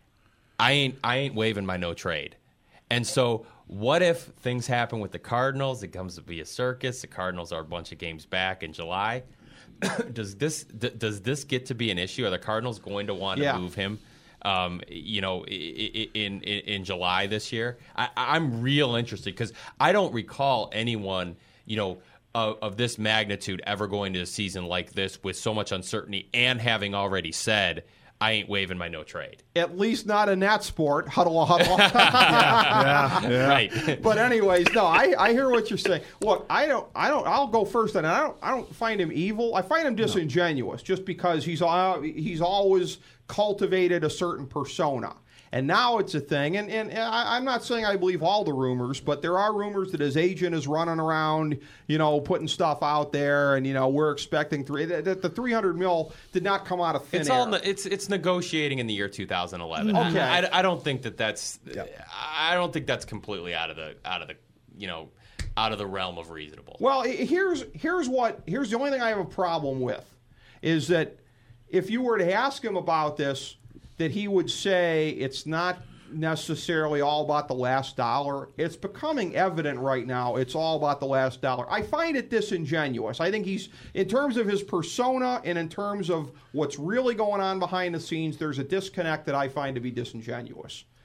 I ain't I ain't waiving my no trade. And so what if things happen with the Cardinals? It comes to be a circus. The Cardinals are a bunch of games back in July. does this d- does this get to be an issue? Are the Cardinals going to want to yeah. move him? Um, you know, in in, in July this year, I, I'm real interested, because I don't recall anyone, you know, of, of this magnitude ever going to a season like this with so much uncertainty and having already said, I ain't waiving my no trade. At least not in that sport. Huddle, huddle. yeah, yeah, yeah. Right. But anyways, no, I, I hear what you're saying. Look, I don't, I don't. I'll go first, and I don't, I don't find him evil. I find him disingenuous, no. just because he's, uh, he's always cultivated a certain persona. And now it's a thing, and, and I, I'm not saying I believe all the rumors, but there are rumors that his agent is running around, you know, putting stuff out there, and, you know, we're expecting three. That the three hundred mil did not come out of thin it's air. All it's it's negotiating in the year two thousand eleven. Okay, I, I don't think that that's yep. I don't think that's completely out of the out of the you know out of the realm of reasonable. Well, here's here's what here's the only thing I have a problem with is that if you were to ask him about this, that he would say it's not necessarily all about the last dollar. It's becoming evident right now it's all about the last dollar. I find it disingenuous. I think he's, in terms of his persona and in terms of what's really going on behind the scenes, there's a disconnect that I find to be disingenuous.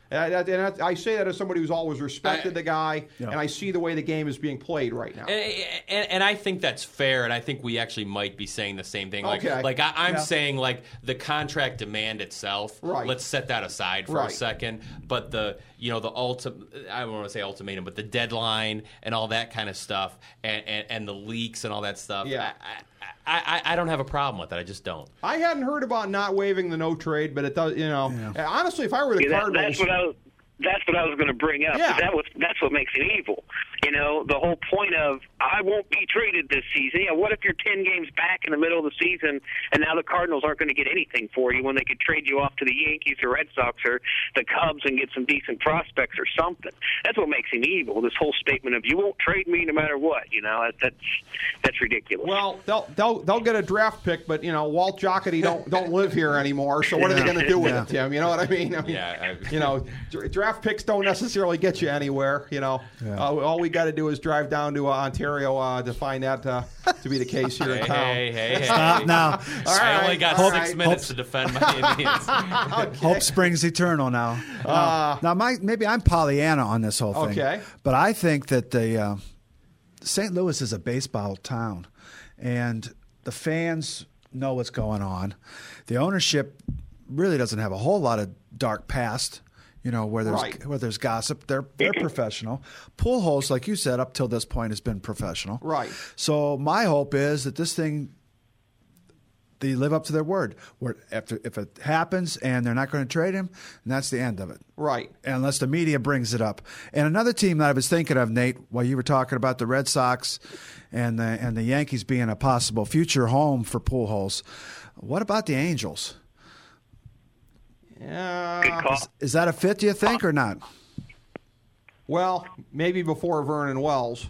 And, I, and I say that as somebody who's always respected I, the guy, yeah. and I see the way the game is being played right now. And, and, and I think that's fair, and I think we actually might be saying the same thing. Like, okay. like I, I'm yeah. saying, like the contract demand itself. Right. Let's set that aside for right. a second. But the you know the ulti- I don't want to say ultimatum, but the deadline and all that kind of stuff, and, and, and the leaks and all that stuff. Yeah. I, I, I don't have a problem with it. I just don't. I hadn't heard about not waiving the no trade, but it does. You know, yeah. honestly, if I were the Yeah, that, Cardinals, that's what I was. That's what I was going to bring up. Yeah. That was that's what makes it evil. You know, the whole point of I won't be traded this season. Yeah, what if you're ten games back in the middle of the season, and now the Cardinals aren't going to get anything for you when they could trade you off to the Yankees or Red Sox or the Cubs and get some decent prospects or something? That's what makes him evil. This whole statement of you won't trade me no matter what. You know, that, that's that's ridiculous. well, they'll they'll they'll get a draft pick, but you know, Walt Jocketty don't don't live here anymore. So what are they going to do with Yeah. it, Tim? You know what I mean? I mean Yeah, I- you know, draft picks don't necessarily get you anywhere. You know, Yeah. uh, all we got to do is drive down to uh, Ontario uh, to find that uh, to be the case here Hey, in town. hey, hey, hey. Stop now. All I right, only got all six right. minutes to defend my Indians. Hope springs eternal now. Now, Uh, now my, maybe I'm Pollyanna on this whole thing. Okay. But I think that the uh, Saint Louis is a baseball town, and the fans know what's going on. The ownership really doesn't have a whole lot of dark past. You know, where there's Right. where there's gossip, they're they're professional. Pujols, like you said, up till this point has been professional. Right. So my hope is that this thing, they live up to their word. Where after if it happens and they're not going to trade him, and that's the end of it. Right. Unless the media brings it up. And another team that I was thinking of, Nate, while you were talking about the Red Sox and the and the Yankees being a possible future home for Pujols, what about the Angels? Yeah. Good call. Is that a fit, do you think, or not? Well, maybe before Vernon Wells.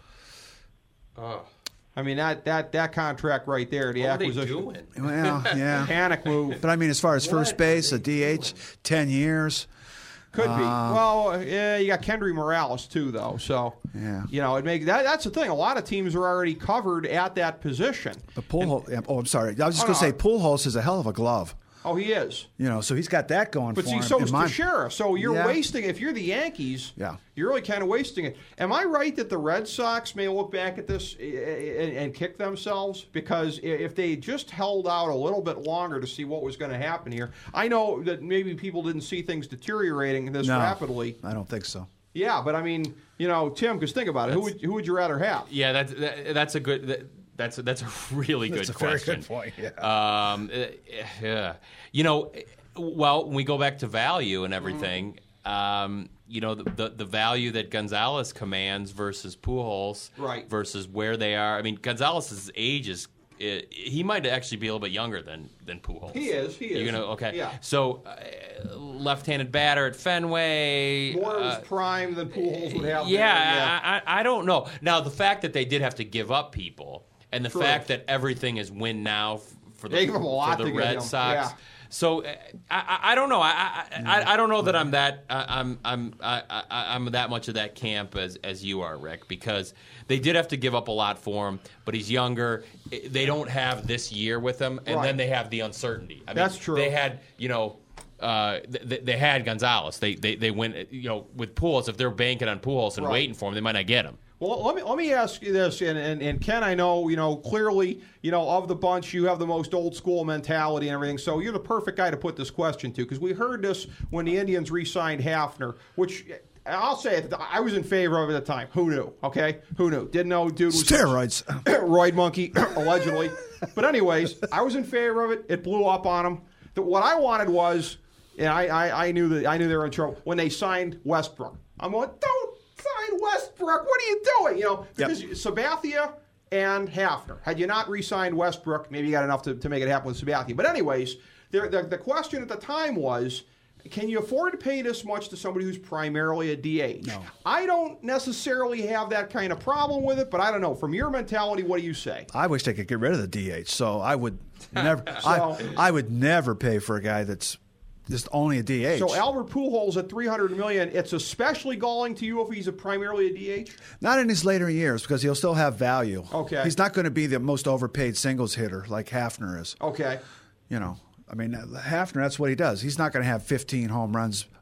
Oh, I mean that that that contract right there, the what are they acquisition, doing? Well, yeah. panic move. But I mean, as far as first What base, are a they D H, ten years. Could be. Uh, Well, yeah, you got Kendry Morales too, though. So, Yeah. you know, it makes that. That's the thing. A lot of teams are already covered at that position. But Pujols, yeah, oh, I'm sorry. I was just Oh, going to no. say Pujols is a hell of a glove. Oh, he is. You know, so he's got that going But for see, him. so in is my- Teixeira. So you're Yeah. wasting. If you're the Yankees, Yeah. you're really kind of wasting it. Am I right that the Red Sox may look back at this and, and kick themselves because if they just held out a little bit longer to see what was going to happen here? I know that maybe people didn't see things deteriorating this No, rapidly. I don't think so. Yeah, but I mean, you know, Tim, because think about it. Who would, who would you rather have? Yeah, that's that, that's a good. That, that's a, that's a really good That's a very question. good point, yeah. Um, uh, yeah. You know, well, when we go back to value and everything, um, you know, the, the the value that Gonzalez commands versus Pujols, Right. versus where they are. I mean, Gonzalez's age is. uh, He might actually be a little bit younger than than Pujols. He is, he is. You're gonna okay. Yeah. So, uh, left-handed batter at Fenway. More of uh, his prime than Pujols would have. yeah, there. I, I, I don't know. Now, the fact that they did have to give up people, and the True. fact that everything is win now f- for the, They give them a lot for the to get Red him, Sox. yeah. So uh, I, I, I don't know. I, I, I, I don't know that I'm that I, I'm I'm I, I, I'm that much of that camp as as you are, Rick, because they did have to give up a lot for him. But he's younger. I- They don't have this year with him, and Right. then they have the uncertainty. I mean, That's true. They had you know. Uh, they, they had Gonzalez. They, they they went you know with Pujols. If they're banking on Pujols and Right. waiting for him, they might not get him. Well, let me let me ask you this, and, and, and Ken, I know you know clearly, you know of the bunch, you have the most old school mentality and everything. So you're the perfect guy to put this question to, because we heard this when the Indians re-signed Hafner, which I'll say it, I was in favor of it at the time. Who knew? Okay, who knew? Didn't know dude was Steroids. roid monkey allegedly. But anyways, I was in favor of it. It blew up on him. The, what I wanted was, and I, I I knew that I knew they were in trouble when they signed Westbrook. I'm going, don't sign Westbrook. What are you doing? You know, because Sabathia and Hafner. Had you not re-signed Westbrook, maybe you got enough to, to make it happen with Sabathia. But anyways, there, the, the question at the time was, can you afford to pay this much to somebody who's primarily a D H? No. I don't necessarily have that kind of problem with it, but I don't know. From your mentality, what do you say? I wish they could get rid of the D H. So I would never. So- I, I would never pay for a guy that's just only a D H. So Albert Pujols at three hundred million dollars, it's especially galling to you if he's a primarily a D H? Not in his later years, because he'll still have value. Okay. He's not going to be the most overpaid singles hitter like Hafner is. Okay. You know, I mean, Hafner, that's what he does. He's not going to have fifteen home runs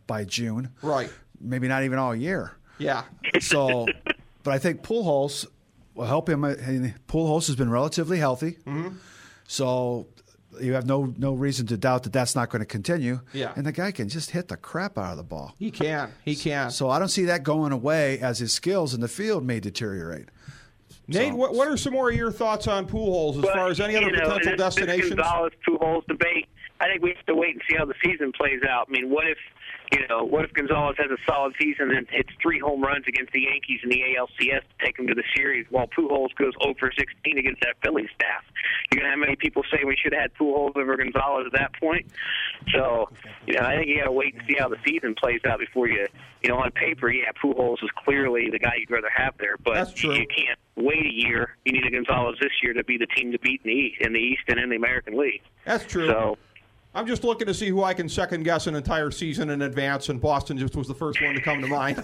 by June. Right. Maybe not even all year. Yeah. So, but I think Pujols will help him. Pujols has been relatively healthy. Mm-hmm. So you have no no reason to doubt that that's not going to continue. Yeah. And the guy can just hit the crap out of the ball. He can. He can. So I don't see that going away as his skills in the field may deteriorate. Nate, So- what, what are some more of your thoughts on Pujols as But, far as any other you know, potential this, destinations? This Gonzalez Pujols debate. I think we have to wait and see how the season plays out. I mean, what if you know, what if Gonzalez has a solid season and hits three home runs against the Yankees in the A L C S to take them to the series, while Pujols goes oh for sixteen against that Phillies staff? You're gonna have many people say we should have had Pujols over Gonzalez at that point. So, you know, I think you got to wait and see how the season plays out before you, you know, on paper, yeah, Pujols is clearly the guy you'd rather have there, but That's true. you can't wait a year. You need a Gonzalez this year to be the team to beat in the East, in the East and in the American League. That's true. So. I'm just looking to see who I can second guess an entire season in advance, and Boston just was the first one to come to mind.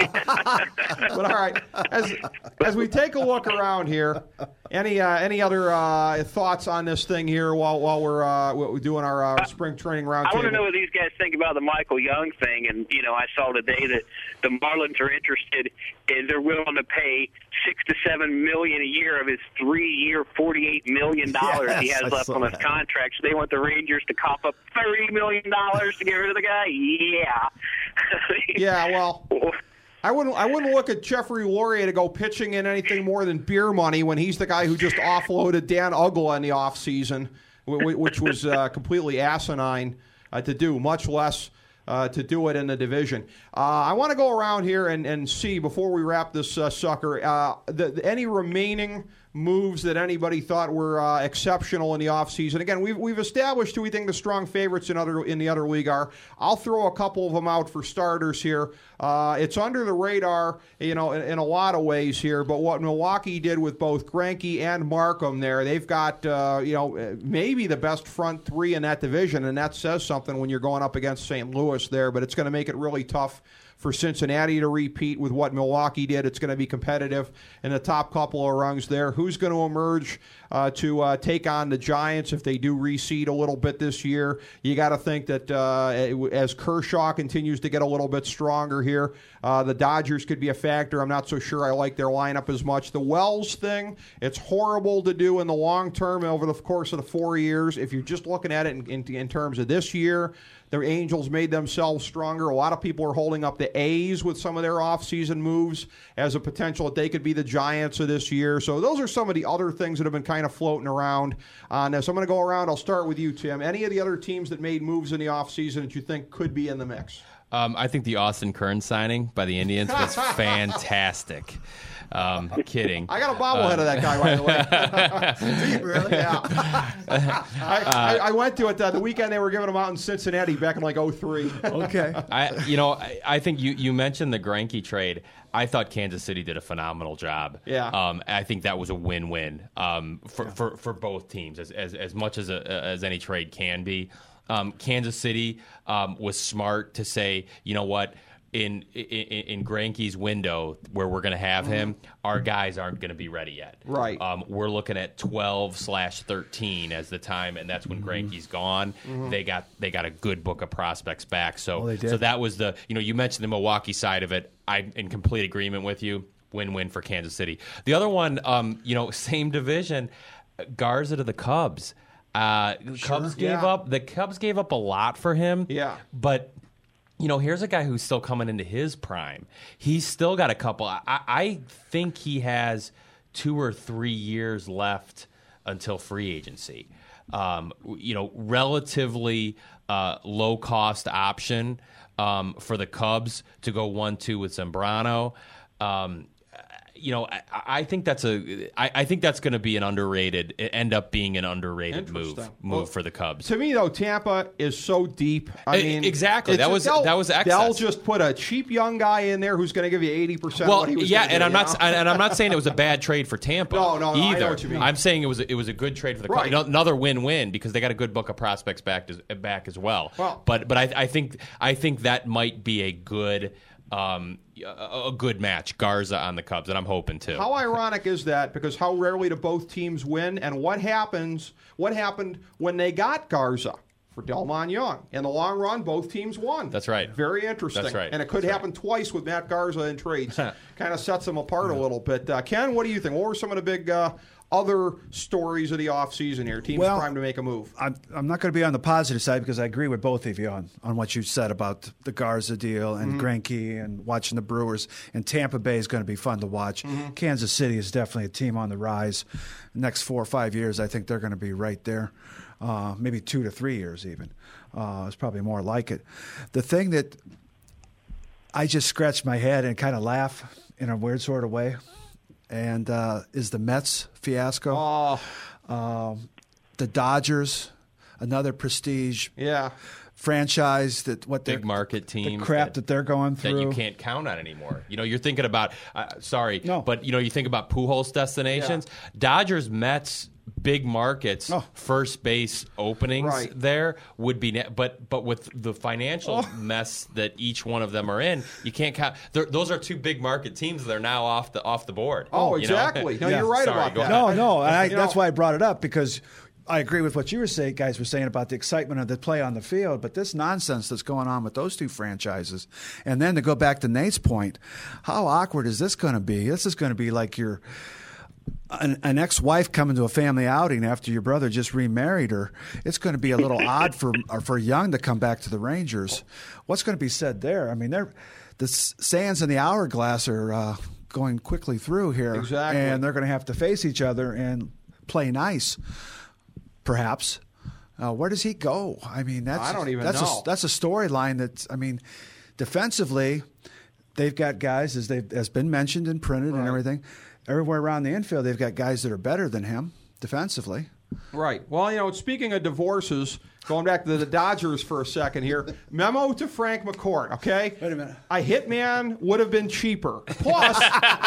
But all right, as as we take a look around here, any uh, any other uh, thoughts on this thing here while while we're uh, we're doing our uh, spring training roundtable? I want to know what these guys think about the Michael Young thing. And, you know, I saw today that the Marlins are interested and they're willing to pay six to seven million a year of his three-year, forty-eight million dollars Yes, he has I left saw on his that. contract. So they want the Rangers to cough up thirty million dollars to get rid of the guy? Yeah. Yeah, well, I wouldn't I wouldn't look at Jeffrey Loria to go pitching in anything more than beer money when he's the guy who just offloaded Dan Uggla in the offseason, wh- which was uh, completely asinine uh, to do, much less uh, to do it in the division. Uh, I want to go around here and, and see, before we wrap this uh, sucker, uh, the, the, any remaining moves that anybody thought were uh, exceptional in the offseason. Again, we've we've established who we think the strong favorites in other in the other league are. I'll throw a couple of them out for starters here. Uh, it's under the radar, you know, in, in a lot of ways here. But what Milwaukee did with both Greinke and Markham there, they've got uh, you know maybe the best front three in that division, and that says something when you're going up against Saint Louis there. But it's going to make it really tough for Cincinnati to repeat with what Milwaukee did. It's going to be competitive in the top couple of rungs there. Who's going to emerge uh, to uh, take on the Giants if they do reseed a little bit this year? You got to think that uh, as Kershaw continues to get a little bit stronger here, uh, the Dodgers could be a factor. I'm not so sure I like their lineup as much. The Wells thing, it's horrible to do in the long term over the course of the four years. If you're just looking at it in, in, in terms of this year, the Angels made themselves stronger. A lot of people are holding up the A's with some of their offseason moves as a potential that they could be the Giants of this year. So those are some of the other things that have been kind of floating around on this. I'm going to go around. I'll start with you, Tim. Any of the other teams that made moves in the offseason that you think could be in the mix? Um, I think the Austin Kearns signing by the Indians was fantastic. Um, kidding. I got a bobblehead uh, of that guy, by the way. Do you really? Yeah. I, I, I went to it uh, the weekend they were giving them out in Cincinnati back in like oh three. Okay. I, you know, I, I think you, you mentioned the Greinke trade. I thought Kansas City did a phenomenal job. Yeah. Um, I think that was a win-win um, for, for, for both teams, as as, as much as a, as any trade can be. Um, Kansas City um, was smart to say, you know what, in in, in Greinke's window where we're going to have him, our guys aren't going to be ready yet. Right. Um, we're looking at twelve slash thirteen as the time, and that's when mm-hmm. Greinke's gone. Mm-hmm. They got they got a good book of prospects back. So well, they did. so that was the you know you mentioned the Milwaukee side of it. I'm in complete agreement with you. Win-win for Kansas City. The other one, um, you know, same division, Garza to the Cubs. Uh, Sure, Cubs gave yeah. up. The Cubs gave up a lot for him. Yeah. But you know, here's a guy who's still coming into his prime. He's still got a couple. I, I think he has two or three years left until free agency. Um, you know, relatively uh, low cost option um, for the Cubs to go one two with Zambrano. Um, You know, I, I think that's a. I, I think that's going to be an underrated. End up being an underrated move. Move Well, for the Cubs. To me, though, Tampa is so deep. I E- mean, exactly. it's- That was- they'll- that was excess. They'll just put a cheap young guy in there who's going to give you eighty percent. Well, what he was yeah, gonna and do, I'm you not, know? and I'm not saying it was a bad trade for Tampa. No, no, no, I know either. what you mean. I'm saying it was a, it was a good trade for the Right. Cubs. Another win-win because they got a good book of prospects back as, back as well. Well- but but I, I think I think that might be a good. Um, a a good match, Garza on the Cubs, and I'm hoping to. How ironic is that? Because how rarely do both teams win? And what happens? What happened when they got Garza for Delmon Young. In the long run, both teams won. That's right. Very interesting. That's right. And it could That's happen right. twice with Matt Garza in trades. Kind of sets them apart a little bit. Uh, Ken, what do you think? What were some of the big uh, other stories of the offseason here? Teams Well, primed to make a move. I'm, I'm not going to be on the positive side because I agree with both of you on, on what you said about the Garza deal and Mm-hmm. Greinke and watching the Brewers. And Tampa Bay is going to be fun to watch. Mm-hmm. Kansas City is definitely a team on the rise. Next four or five years, I think they're going to be right there. Uh, maybe two to three years even. Uh, it's probably more like it. The thing that I just scratch my head and kind of laugh in a weird sort of way and uh, is the Mets fiasco. Oh, Um, the Dodgers, another prestige yeah. franchise that what Big they're- market the teams crap that- that, they're going that through. you can't count on anymore. You know, you're thinking about, uh, sorry, No. but, you know, you think about Pujols destinations. Dodgers, Mets, big markets, Oh. first base openings Right. there would be, ne- but but with the financial Oh. mess that each one of them are in, you can't count. they're- Those are two big market teams that are now off the off the board. Oh, you know? exactly. No, Yeah. you're right Sorry, about go that. ahead. No, no, and I, You that's know- why I brought it up because I agree with what you were saying, guys were saying about the excitement of the play on the field, but this nonsense that's going on with those two franchises, and then to go back to Nate's point, how awkward is this going to be? This is going to be like your an, an ex-wife coming to a family outing after your brother just remarried her. It's going to be a little odd for or for Young to come back to the Rangers. What's going to be said there? I mean, they're the s- sands in the hourglass are uh, going quickly through here, Exactly. and they're going to have to face each other and play nice, perhaps. Uh, where does he go? I mean, that's I don't even that's know. A, that's a storyline that's. I mean, defensively, they've got guys as they has been mentioned and printed Right. and everything. Everywhere around the infield, they've got guys that are better than him defensively. Right. Well, you know, speaking of divorces, going back to the Dodgers for a second here, memo to Frank McCourt, okay? Wait a minute. A hitman would have been cheaper. Plus,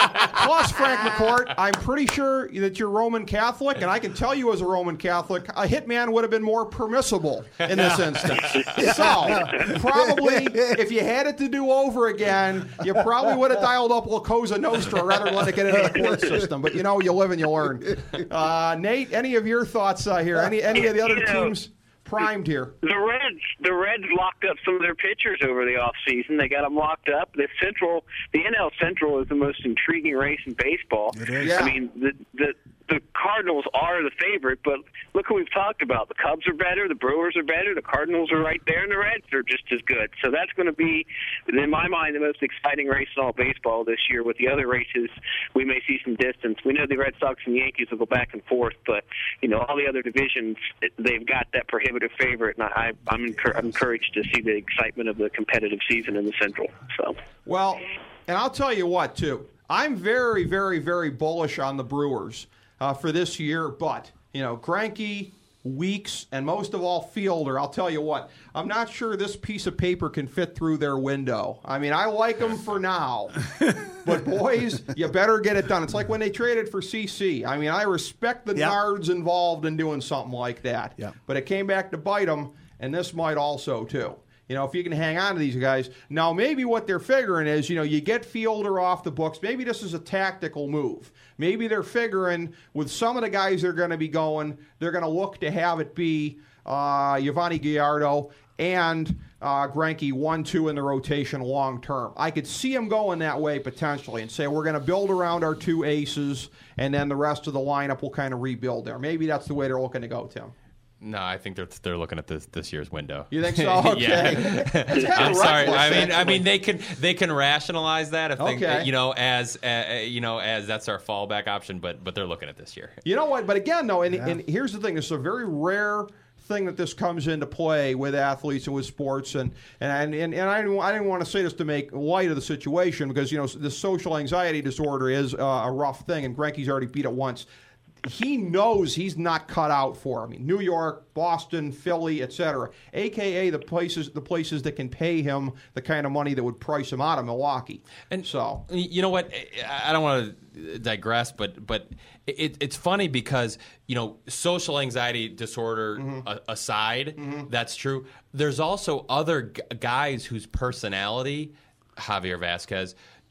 plus Frank McCourt, I'm pretty sure that you're Roman Catholic, and I can tell you as a Roman Catholic, a hitman would have been more permissible in this instance. So, probably, if you had it to do over again, you probably would have dialed up La Cosa Nostra rather than let it get into the court system. But, you know, you live and you learn. Uh, Nate, any of your thoughts uh, here? Any, any of the other You know, teams primed here? The Reds, the Reds locked up some of their pitchers over the off season. They got them locked up. The Central, the N L Central is the most intriguing race in baseball. It is. Yeah. I mean, the the the Cardinals are the favorite, but look who we've talked about. The Cubs are better, the Brewers are better, the Cardinals are right there, and the Reds are just as good. So that's going to be, in my mind, the most exciting race in all baseball this year. With the other races, we may see some distance. We know the Red Sox and Yankees will go back and forth, but you know all the other divisions, they've got that prohibitive favorite, and I, I'm, encur- I'm encouraged to see the excitement of the competitive season in the Central. So. Well, and I'll tell you what, too. I'm very, very, very bullish on the Brewers uh, for this year, but, you know, Greinke, Weeks, and most of all Fielder, I'll tell you what, I'm not sure this piece of paper can fit through their window. I mean, I like them for now, but boys, you better get it done. It's like when they traded for C C. I mean, I respect the Yeah. nards involved in doing something like that, Yeah. but it came back to bite them, and this might also, too. You know, if you can hang on to these guys. Now, maybe what they're figuring is, you know, you get Fielder off the books. Maybe this is a tactical move. Maybe they're figuring with some of the guys they're going to be going, they're going to look to have it be uh, Yovani Gallardo and uh, Greinke one two in the rotation long term. I could see them going that way potentially and say we're going to build around our two aces, and then the rest of the lineup will kind of rebuild there. Maybe that's the way they're looking to go, Tim. No, I think they're they're looking at this this year's window. You think so? Okay. Yeah. It's kinda I'm sorry. reckless, I mean, I actually. mean, they can they can rationalize that if Okay. they, you know, as uh, you know, as that's our fallback option. But but they're looking at this year. You know what? But again, though, and, and here's the thing: this is a very rare thing that this comes into play with athletes and with sports, and and and, and I didn't I didn't want to say this to make light of the situation because you know this social anxiety disorder is uh, a rough thing, and Greinke's already beat it once. He knows he's not cut out for him. I mean, New York, Boston, Philly, et cetera, A K A the places the places that can pay him the kind of money that would price him out of Milwaukee. And so, you know what? I don't want to digress, but but it, it's funny because you know social anxiety disorder Mm-hmm. a- aside, mm-hmm. that's true. There's also other g- guys whose personality, Javier Vasquez,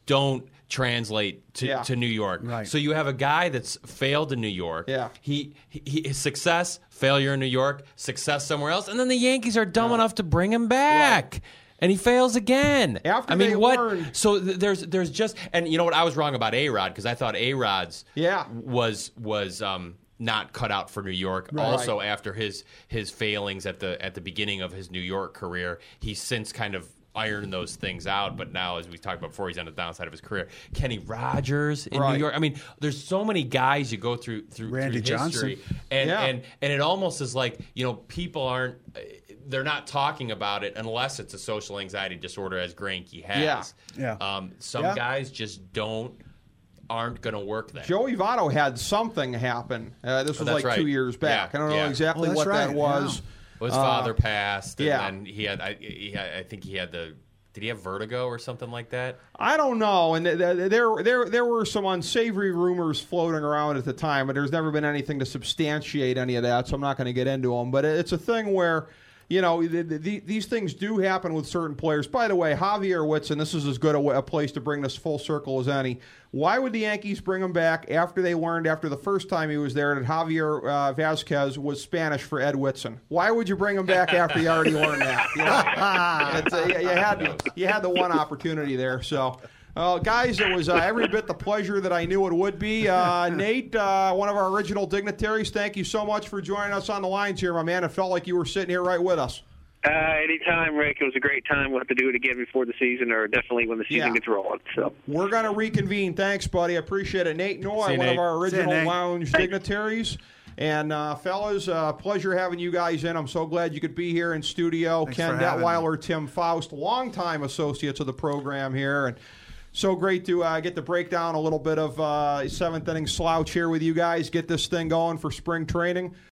don't translate to, Yeah. to New York. Right. So you have a guy that's failed in New York. Yeah. He, he his success, failure in New York, success somewhere else, and then the Yankees are dumb enough to bring him back. Right. And he fails again. After I mean, they what? learned- So th- there's there's just, and you know what? I was wrong about A-Rod because I thought A-Rod's Yeah. was was um, not cut out for New York. Right. Also, after his his failings at the at the beginning of his New York career, he's since kind of ironed those things out. But now, as we talked about before, he's on the downside of his career. Kenny Rogers in Right. New York. I mean, there's so many guys you go through through, Randy through history, Johnson. and Yeah. and and it almost is like, you know, people aren't. They're not talking about it unless it's a social anxiety disorder, as Greinke has. Yeah. Yeah. Um, some Yeah. guys just don't aren't going to work there. Joey Votto had something happen. Uh, this was Oh, that's like right. two years back. Yeah, I don't know yeah. exactly Oh, that's what that right, was. His Uh, father passed, and yeah. then he had. I, he had, I think he had the. Did he have vertigo or something like that? I don't know, and th- th- there there there were some unsavory rumors floating around at the time, but there's never been anything to substantiate any of that, so I'm not going to get into them. But it's a thing where, you know, the, the, these things do happen with certain players. By the way, Javier Whitson, this is as good a, wa- a place to bring this full circle as any. Why would the Yankees bring him back after they learned after the first time he was there that Javier uh, Vasquez was Spanish for Ed Whitson? Why would you bring him back after you already learned that? You know, it's, uh, you, you had you had the one opportunity there, so. Uh, guys, it was uh, every bit the pleasure that I knew it would be. Uh, Nate, uh, one of our original dignitaries, thank you so much for joining us on the lines here, my man. It felt like you were sitting here right with us. Uh, anytime, Rick. It was a great time. We'll have to do it again before the season, or definitely when the season Yeah. gets rolling. So We're going to reconvene. Thanks, buddy. I appreciate it. Nate Noy, See you, one Nate. of our See you, original Nate. lounge dignitaries. And, uh, fellas, uh, pleasure having you guys in. I'm so glad you could be here in studio. Thanks Ken for having me. Detweiler, Tim Faust, longtime associates of the program here. And so great to uh, get to break down a little bit of uh, seventh inning slouch here with you guys, get this thing going for spring training.